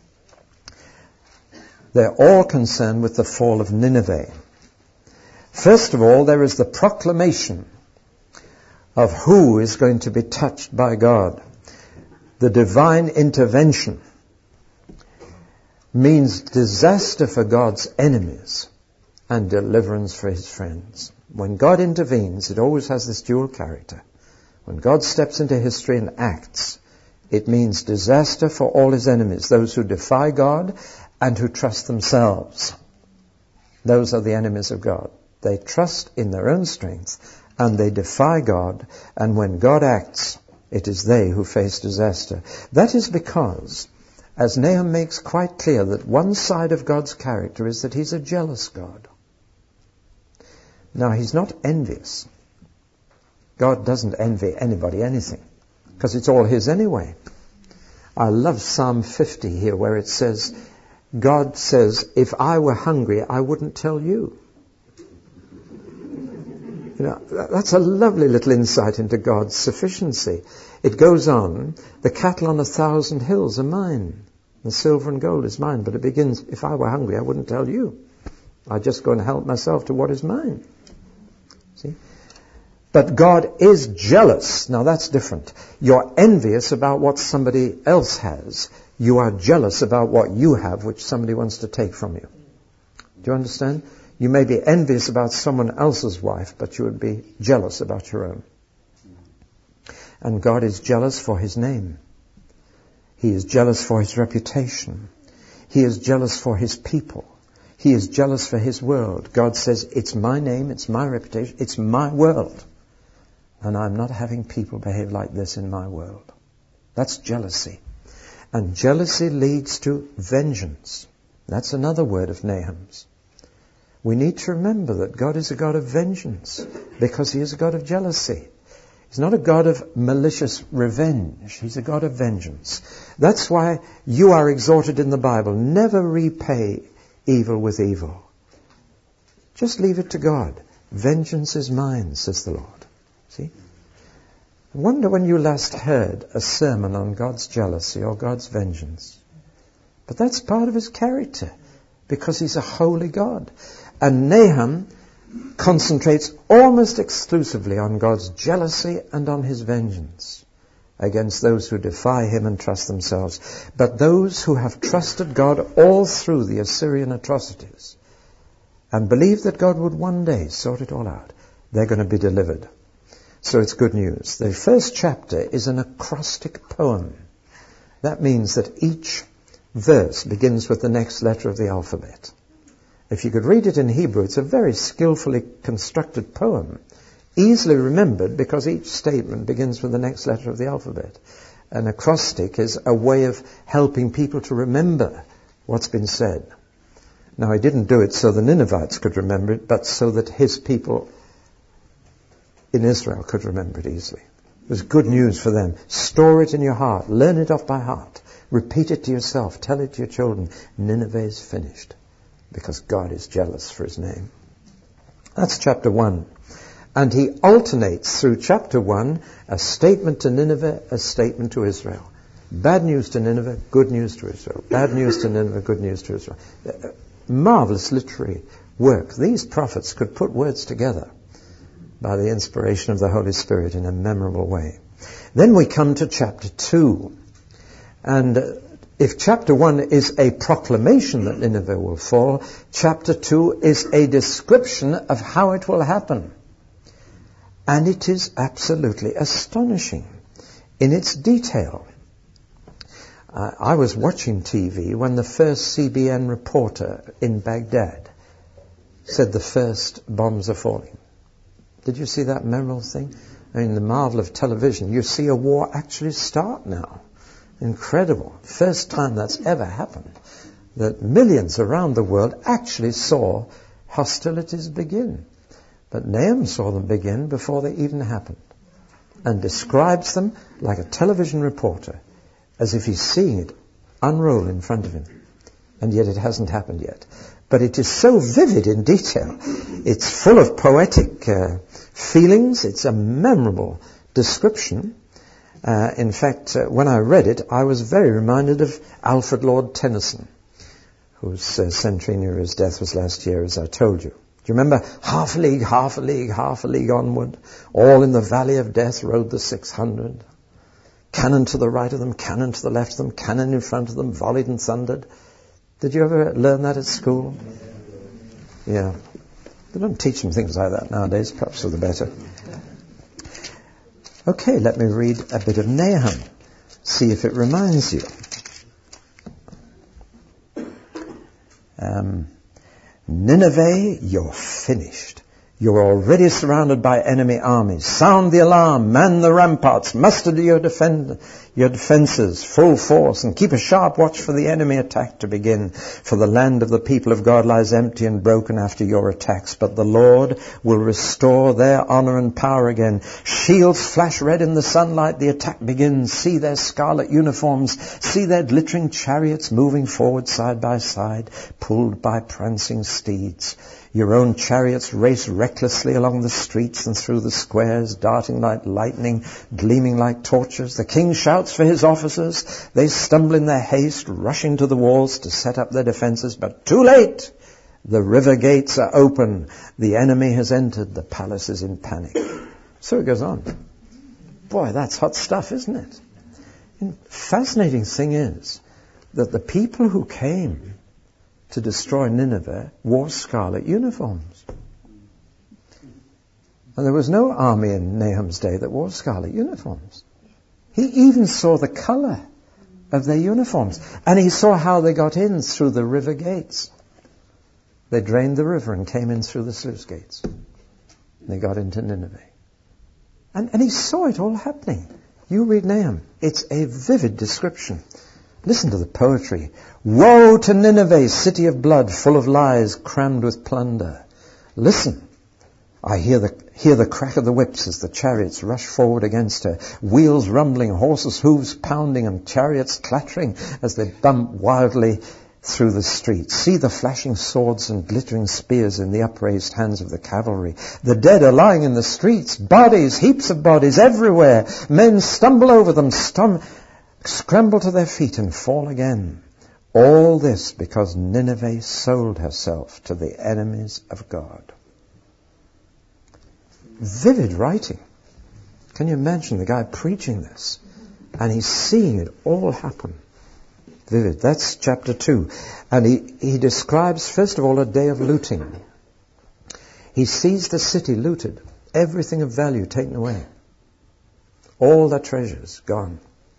They're all concerned with the fall of Nineveh. First of all, there is the proclamation of who is going to be touched by God. The divine intervention means disaster for God's enemies and deliverance for His friends. When God intervenes, it always has this dual character. When God steps into history and acts, it means disaster for all His enemies, those who defy God and who trust themselves. Those are the enemies of God. They trust in their own strength and they defy God, and when God acts, it is they who face disaster. That is because as Nahum makes quite clear that one side of God's character is that he's a jealous God. Now, he's not envious. God doesn't envy anybody anything, because it's all his anyway. I love Psalm 50 here, where it says, God says, if I were hungry, I wouldn't tell you. You know, that's a lovely little insight into God's sufficiency. It goes on, the cattle on 1,000 hills are mine. The silver and gold is mine. But it begins, if I were hungry, I wouldn't tell you. I'd just go and help myself to what is mine. See? But God is jealous. Now that's different. You're envious about what somebody else has. You are jealous about what you have, which somebody wants to take from you. Do you understand? You may be envious about someone else's wife, but you would be jealous about your own. And God is jealous for his name. He is jealous for his reputation. He is jealous for his people. He is jealous for his world. God says, it's my name, it's my reputation, it's my world. And I'm not having people behave like this in my world. That's jealousy. And jealousy leads to vengeance. That's another word of Nahum's. We need to remember that God is a God of vengeance because he is a God of jealousy. He's not a God of malicious revenge. He's a God of vengeance. That's why you are exhorted in the Bible, never repay evil with evil. Just leave it to God. Vengeance is mine, says the Lord. See? I wonder when you last heard a sermon on God's jealousy or God's vengeance. But that's part of his character, because he's a holy God. And Nahum concentrates almost exclusively on God's jealousy and on his vengeance against those who defy him and trust themselves. But those who have trusted God all through the Assyrian atrocities and believe that God would one day sort it all out, they're going to be delivered. So it's good news. The first chapter is an acrostic poem. That means that each verse begins with the next letter of the alphabet. If you could read it in Hebrew, it's a very skillfully constructed poem, easily remembered because each statement begins with the next letter of the alphabet. An acrostic is a way of helping people to remember what's been said. Now, he didn't do it so the Ninevites could remember it, but so that his people in Israel could remember it easily. It was good news for them. Store it in your heart. Learn it off by heart. Repeat it to yourself. Tell it to your children. Nineveh is finished, because God is jealous for his name. That's chapter 1. And he alternates through chapter 1 a statement to Nineveh, a statement to Israel. Bad news to Nineveh, good news to Israel. Bad news to Nineveh, good news to Israel. Marvelous literary work. These prophets could put words together by the inspiration of the Holy Spirit in a memorable way. Then we come to chapter 2. And if chapter 1 is a proclamation that Nineveh will fall, chapter 2 is a description of how it will happen. And it is absolutely astonishing in its detail. I was watching TV when the first CBN reporter in Baghdad said the first bombs are falling. Did you see that memorable thing? I mean, the marvel of television. You see a war actually start now. Incredible. First time that's ever happened. That millions around the world actually saw hostilities begin. But Nahum saw them begin before they even happened. And describes them like a television reporter, as if he's seeing it unroll in front of him. And yet it hasn't happened yet. But it is so vivid in detail. It's full of poetic feelings. It's a memorable description. In fact, when I read it, I was very reminded of Alfred Lord Tennyson, whose centenary near his death was last year, as I told you. Do you remember? Half a league, half a league, half a league onward, all in the valley of death rode the 600. Cannon to the right of them, cannon to the left of them, cannon in front of them, volleyed and thundered. Did you ever learn that at school? Yeah. They don't teach them things like that nowadays, perhaps for the better. Okay, let me read a bit of Nahum. See if it reminds you. Nineveh, you're finished. You're already surrounded by enemy armies. Sound the alarm, man the ramparts, muster your your defenses, full force, and keep a sharp watch for the enemy attack to begin. For the land of the people of God lies empty and broken after your attacks, but the Lord will restore their honor and power again. Shields flash red in the sunlight, the attack begins. See their scarlet uniforms, see their glittering chariots moving forward side by side, pulled by prancing steeds. Your own chariots race recklessly along the streets and through the squares, darting like lightning, gleaming like torches. The king shouts for his officers. They stumble in their haste, rushing to the walls to set up their defenses, but too late! The river gates are open. The enemy has entered. The palace is in panic. So it goes on. Boy, that's hot stuff, isn't it? And fascinating thing is that the people who came to destroy Nineveh wore scarlet uniforms. And there was no army in Nahum's day that wore scarlet uniforms. He even saw the color of their uniforms. And he saw how they got in through the river gates. They drained the river and came in through the sluice gates. They got into Nineveh. And he saw it all happening. You read Nahum. It's a vivid description. Listen to the poetry. Woe to Nineveh, city of blood, full of lies, crammed with plunder. Listen. I hear the crack of the whips as the chariots rush forward against her. Wheels rumbling, horses' hooves pounding, and chariots clattering as they bump wildly through the streets. See the flashing swords and glittering spears in the upraised hands of the cavalry. The dead are lying in the streets. Bodies, heaps of bodies everywhere. Men stumble over them, scramble to their feet and fall again. All this because Nineveh sold herself to the enemies of God. Vivid writing. Can you imagine the guy preaching this? And he's seeing it all happen. Vivid. That's chapter 2. And he describes, first of all, a day of looting. He sees the city looted. Everything of value taken away. All their treasures gone.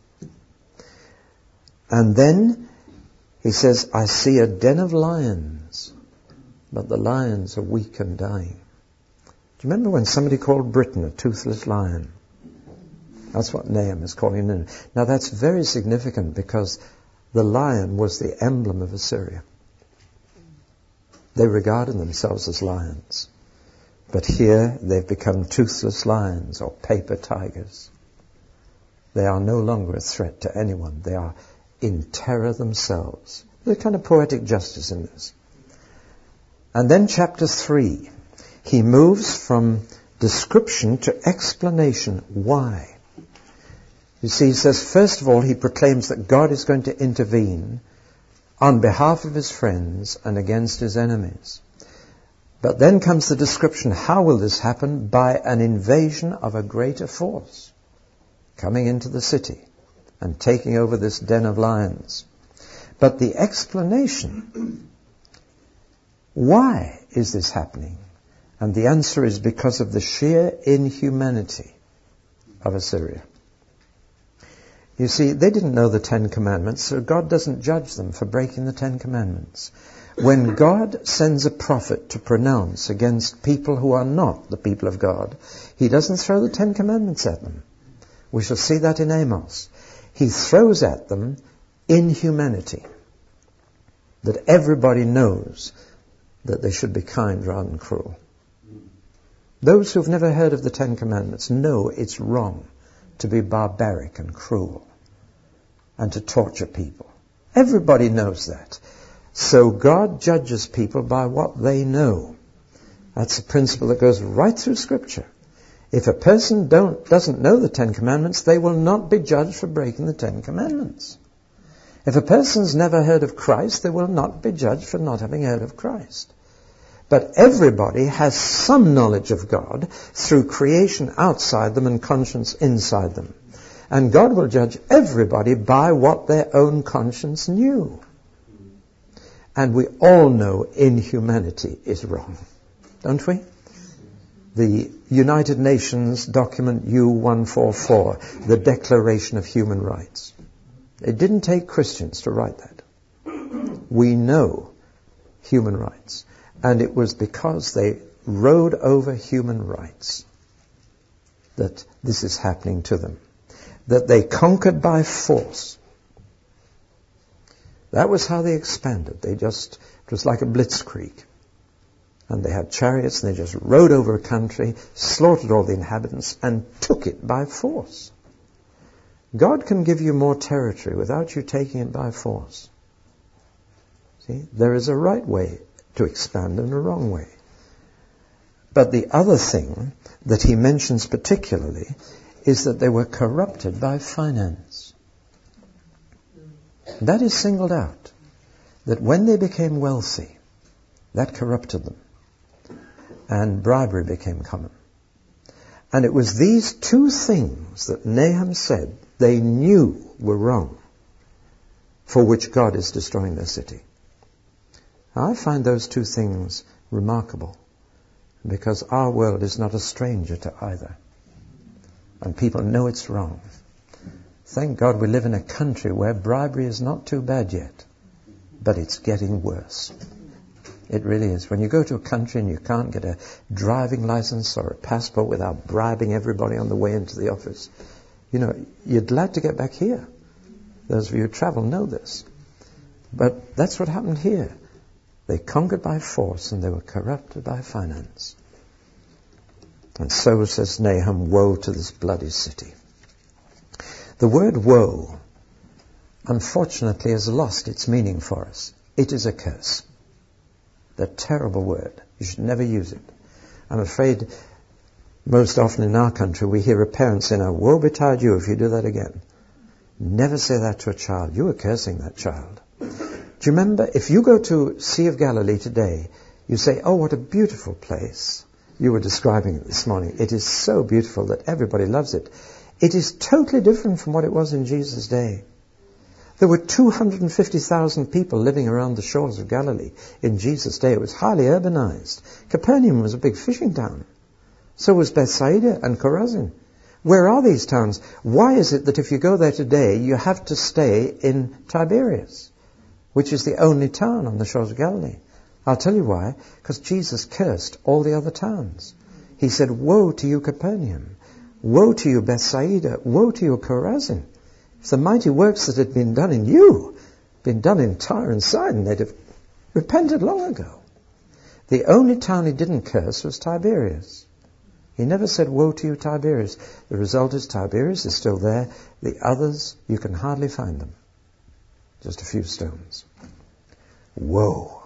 And then he says, I see a den of lions, but the lions are weak and dying. Do you remember when somebody called Britain a toothless lion? That's what Nahum is calling it. Now that's very significant because the lion was the emblem of Assyria. They regarded themselves as lions. But here they've become toothless lions or paper tigers. They are no longer a threat to anyone. They are in terror themselves. There's a kind of poetic justice in this. And then chapter 3, he moves from description to explanation. Why? You see, he says, first of all, he proclaims that God is going to intervene on behalf of his friends and against his enemies. But then comes the description. How will this happen? By an invasion of a greater force coming into the city and taking over this den of lions. But the explanation, why is this happening? And the answer is because of the sheer inhumanity of Assyria. You see, they didn't know the 10 Commandments, so God doesn't judge them for breaking the 10 Commandments. When God sends a prophet to pronounce against people who are not the people of God, he doesn't throw the 10 Commandments at them. We shall see that in Amos. He throws at them inhumanity, that everybody knows that they should be kind rather than cruel. Those who've never heard of the 10 Commandments know it's wrong to be barbaric and cruel and to torture people. Everybody knows that. So God judges people by what they know. That's a principle that goes right through Scripture. If a person doesn't know the 10 Commandments, they will not be judged for breaking the 10 Commandments. If a person's never heard of Christ, they will not be judged for not having heard of Christ. But everybody has some knowledge of God through creation outside them and conscience inside them. And God will judge everybody by what their own conscience knew. And we all know inhumanity is wrong, don't we? The United Nations document U-144, the Declaration of Human Rights. It didn't take Christians to write that. We know human rights. And it was because they rode over human rights that this is happening to them. that they conquered by force. That was how they expanded. It was like a blitzkrieg. And they had chariots and they just rode over a country, slaughtered all the inhabitants and took it by force. God can give you more territory without you taking it by force. See, there is a right way to expand and a wrong way. But the other thing that he mentions particularly is that they were corrupted by finance. That is singled out. That when they became wealthy, that corrupted them. And bribery became common. And it was these two things that Nahum said they knew were wrong, for which God is destroying their city. I find those two things remarkable, because our world is not a stranger to either. And people know it's wrong. Thank God we live in a country where bribery is not too bad yet, but it's getting worse. It really is. When you go to a country and you can't get a driving license or a passport without bribing everybody on the way into the office, you're glad to get back here. Those of you who travel know this. But that's what happened here. They conquered by force and they were corrupted by finance. And so says Nahum, woe to this bloody city. The word woe, unfortunately, has lost its meaning for us. It is a curse. The terrible word. You should never use it. I'm afraid most often in our country we hear a parent say, "Now, woe betide you if you do that again." Never say that to a child. You are cursing that child. Do you remember, if you go to Sea of Galilee today, you say, "Oh, what a beautiful place." You were describing it this morning. It is so beautiful that everybody loves it. It is totally different from what it was in Jesus' day. There were 250,000 people living around the shores of Galilee in Jesus' day. It was highly urbanized. Capernaum was a big fishing town. So was Bethsaida and Chorazin. Where are these towns? Why is it that if you go there today, you have to stay in Tiberias, which is the only town on the shores of Galilee? I'll tell you why. Because Jesus cursed all the other towns. He said, "Woe to you, Capernaum. Woe to you, Bethsaida. Woe to you, Chorazin. If the mighty works that had been done in you, been done in Tyre and Sidon, they'd have repented long ago." The only town he didn't curse was Tiberias. He never said, "Woe to you, Tiberias." The result is Tiberias is still there. The others, you can hardly find them. Just a few stones. Woe.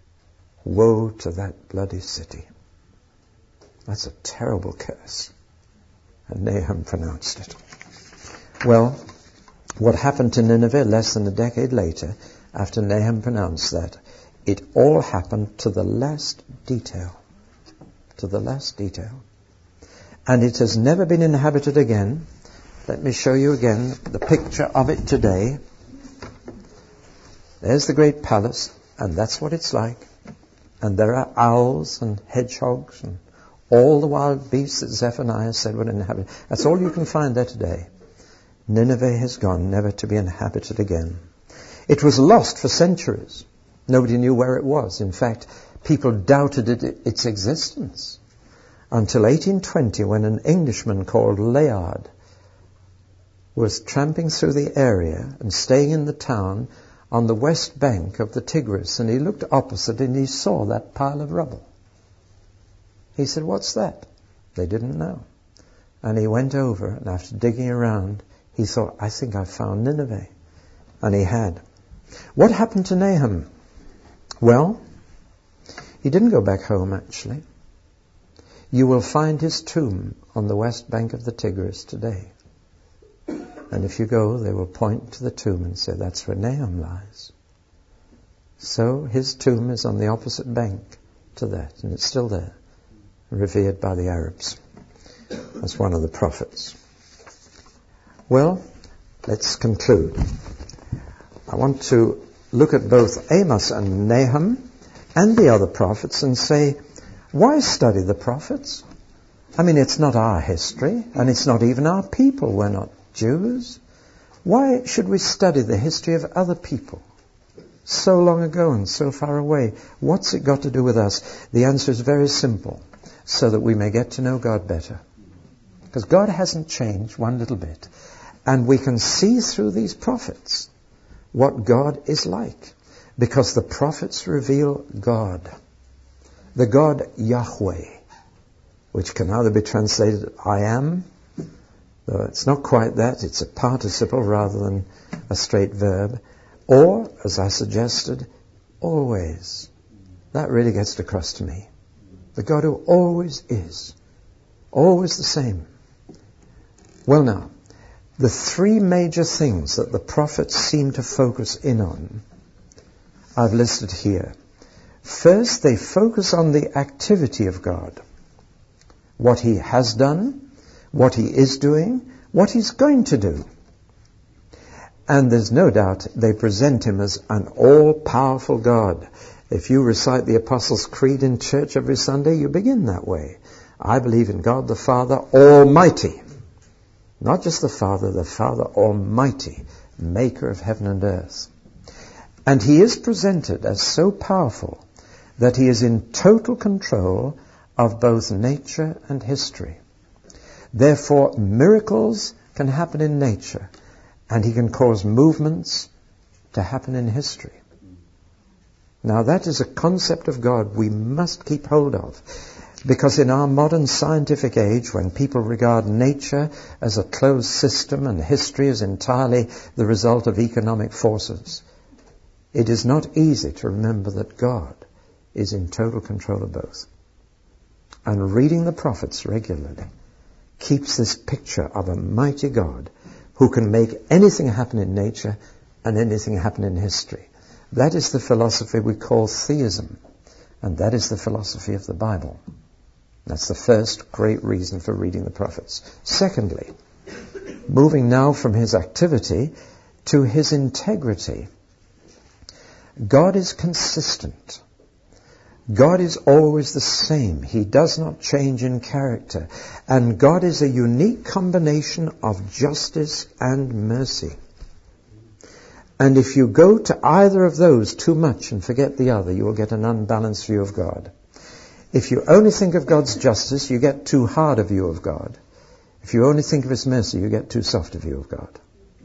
Woe to that bloody city. That's a terrible curse. And Nahum pronounced it. Well, what happened to Nineveh less than a decade later, after Nahum pronounced that, it all happened to the last detail. To the last detail. And it has never been inhabited again. Let me show you again the picture of it today. There's the great palace, and that's what it's like. And there are owls and hedgehogs and all the wild beasts that Zephaniah said would inhabit. That's all you can find there today. Nineveh has gone, never to be inhabited again. It was lost for centuries. Nobody knew where it was. In fact, people doubted its existence until 1820, when an Englishman called Layard was tramping through the area and staying in the town on the west bank of the Tigris, and he looked opposite and he saw that pile of rubble. He said, "What's that?" They didn't know. And he went over, and after digging around, he thought, "I think I found Nineveh." And he had. What happened to Nahum? Well, he didn't go back home, actually. You will find his tomb on the west bank of the Tigris today. And if you go, they will point to the tomb and say, "That's where Nahum lies." So his tomb is on the opposite bank to that, and it's still there, revered by the Arabs as one of the prophets. Well, let's conclude. I want to look at both Amos and Nahum and the other prophets and say, why study the prophets? I mean, it's not our history, and it's not even our people. We're not Jews. Why should we study the history of other people so long ago and so far away? What's it got to do with us? The answer is very simple, so that we may get to know God better. Because God hasn't changed one little bit. And we can see through these prophets what God is like, because the prophets reveal God. The God Yahweh, which can either be translated I am, though it's not quite that, it's a participle rather than a straight verb, or, as I suggested, always. That really gets across to me. The God who always is, always the same. Well now, the three major things that the prophets seem to focus in on, I've listed here. First, they focus on the activity of God. What he has done, what he is doing, what he's going to do. And there's no doubt they present him as an all-powerful God. If you recite the Apostles' Creed in church every Sunday, you begin that way. I believe in God the Father Almighty. Not just the Father Almighty, maker of heaven and earth. And he is presented as so powerful that he is in total control of both nature and history. Therefore, miracles can happen in nature, and he can cause movements to happen in history. Now that is a concept of God we must keep hold of, because in our modern scientific age, when people regard nature as a closed system and history as entirely the result of economic forces, it is not easy to remember that God is in total control of both. And reading the prophets regularly keeps this picture of a mighty God who can make anything happen in nature and anything happen in history. That is the philosophy we call theism, and that is the philosophy of the Bible. That's the first great reason for reading the prophets. Secondly, moving now from his activity to his integrity. God is consistent. God is always the same. He does not change in character. And God is a unique combination of justice and mercy. And if you go to either of those too much and forget the other, you will get an unbalanced view of God. If you only think of God's justice, you get too hard a view of God. If you only think of his mercy, you get too soft a view of God.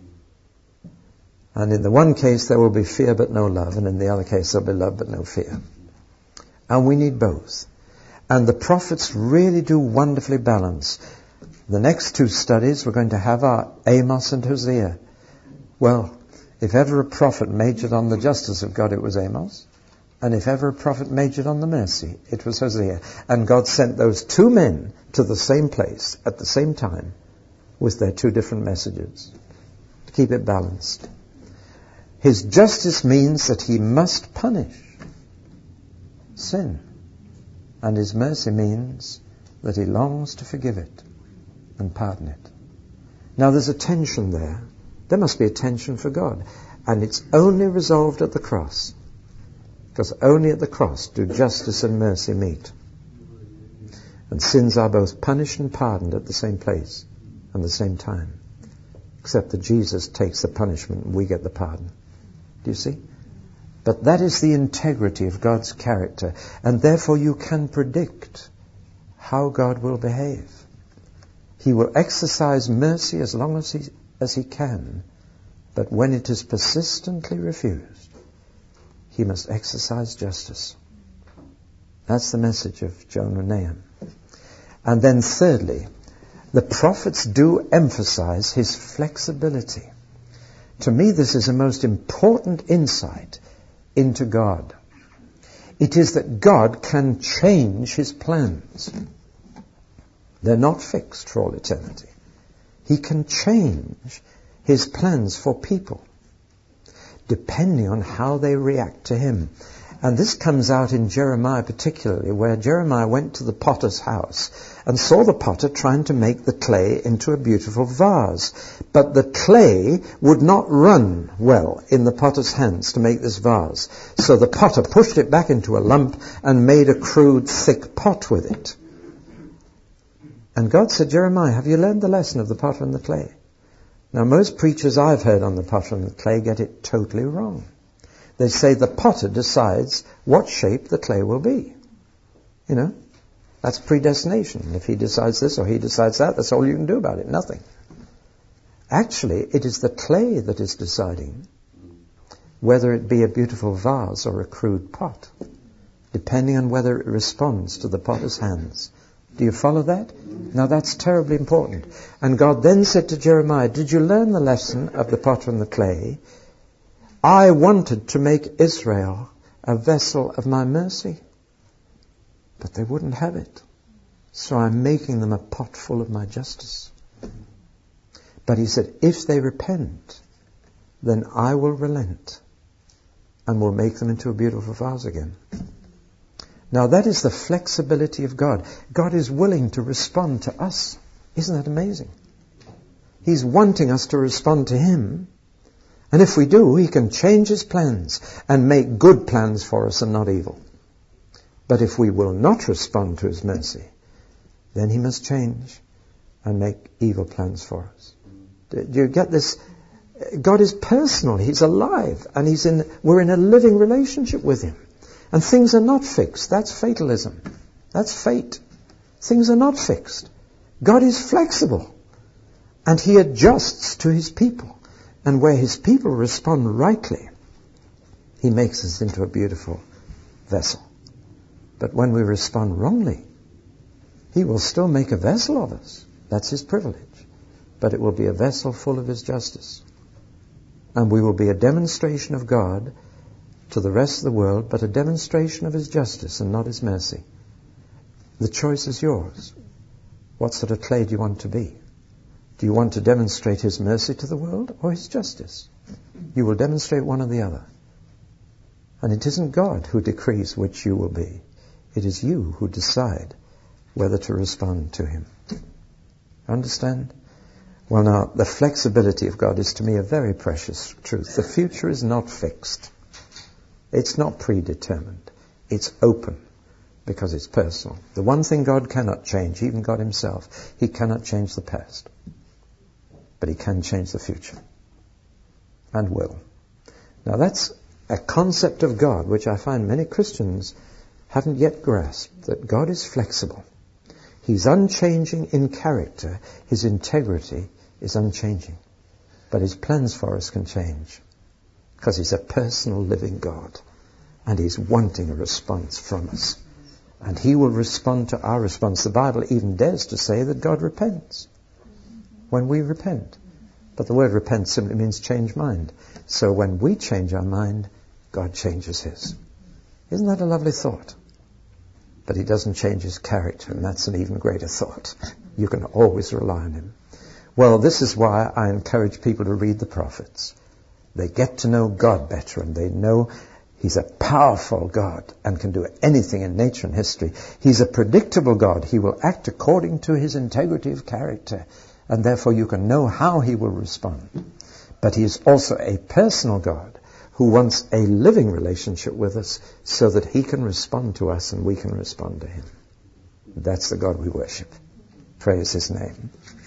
And in the one case, there will be fear but no love, and in the other case, there will be love but no fear. And we need both. And the prophets really do wonderfully balance. The next two studies we're going to have are Amos and Hosea. Well, if ever a prophet majored on the justice of God, it was Amos. And if ever a prophet majored on the mercy, it was Hosea. And God sent those two men to the same place at the same time with their two different messages to keep it balanced. His justice means that he must punish sin. And his mercy means that he longs to forgive it and pardon it. Now there's a tension there. There must be a tension for God. And it's only resolved at the cross. Because only at the cross do justice and mercy meet. And sins are both punished and pardoned at the same place and the same time. Except that Jesus takes the punishment and we get the pardon. Do you see? But that is the integrity of God's character. And therefore you can predict how God will behave. He will exercise mercy as long as he can. But when it is persistently refused, he must exercise justice. That's the message of Jonah and Nahum. And then thirdly, the prophets do emphasize his flexibility. To me, this is a most important insight into God. It is that God can change his plans. They're not fixed for all eternity. He can change his plans for people, depending on how they react to him. And this comes out in Jeremiah particularly, where Jeremiah went to the potter's house and saw the potter trying to make the clay into a beautiful vase. But the clay would not run well in the potter's hands to make this vase. So the potter pushed it back into a lump and made a crude, thick pot with it. And God said, Jeremiah, have you learned the lesson of the potter and the clay? Now, most preachers I've heard on the potter and the clay get it totally wrong. They say the potter decides what shape the clay will be. You know, that's predestination. If he decides this or he decides that, that's all you can do about it, nothing. Actually, it is the clay that is deciding whether it be a beautiful vase or a crude pot, depending on whether it responds to the potter's hands. Do you follow that? Now that's terribly important. And God then said to Jeremiah, did you learn the lesson of the potter and the clay? I wanted to make Israel a vessel of my mercy, but they wouldn't have it. So I'm making them a pot full of my justice. But he said, if they repent, then I will relent and will make them into a beautiful vase again. Now that is the flexibility of God. God is willing to respond to us. Isn't that amazing? He's wanting us to respond to him. And if we do, he can change his plans and make good plans for us and not evil. But if we will not respond to his mercy, then he must change and make evil plans for us. Do you get this? God is personal. He's alive. And we're in a living relationship with him. And things are not fixed. That's fatalism. That's fate. Things are not fixed. God is flexible. And he adjusts to his people. And where his people respond rightly, he makes us into a beautiful vessel. But when we respond wrongly, he will still make a vessel of us. That's his privilege. But it will be a vessel full of his justice. And we will be a demonstration of God to the rest of the world, but a demonstration of his justice and not his mercy. The choice is yours. What sort of clay do you want to be? Do you want to demonstrate his mercy to the world or his justice? You will demonstrate one or the other. And it isn't God who decrees which you will be. It is you who decide whether to respond to him. Understand? Well, now, the flexibility of God is to me a very precious truth. The future is not fixed. It's not predetermined. It's open because it's personal. The one thing God cannot change, even God himself, he cannot change the past. But he can change the future. And will. Now that's a concept of God which I find many Christians haven't yet grasped, that God is flexible. He's unchanging in character. His integrity is unchanging. But his plans for us can change. Because he's a personal living God. And he's wanting a response from us. And he will respond to our response. The Bible even dares to say that God repents when we repent. But the word repent simply means change mind. So when we change our mind, God changes his. Isn't that a lovely thought? But he doesn't change his character, and that's an even greater thought. You can always rely on him. Well, this is why I encourage people to read the prophets. They get to know God better, and they know he's a powerful God and can do anything in nature and history. He's a predictable God. He will act according to his integrity of character, and therefore you can know how he will respond. But he is also a personal God who wants a living relationship with us so that he can respond to us and we can respond to him. That's the God we worship. Praise his name.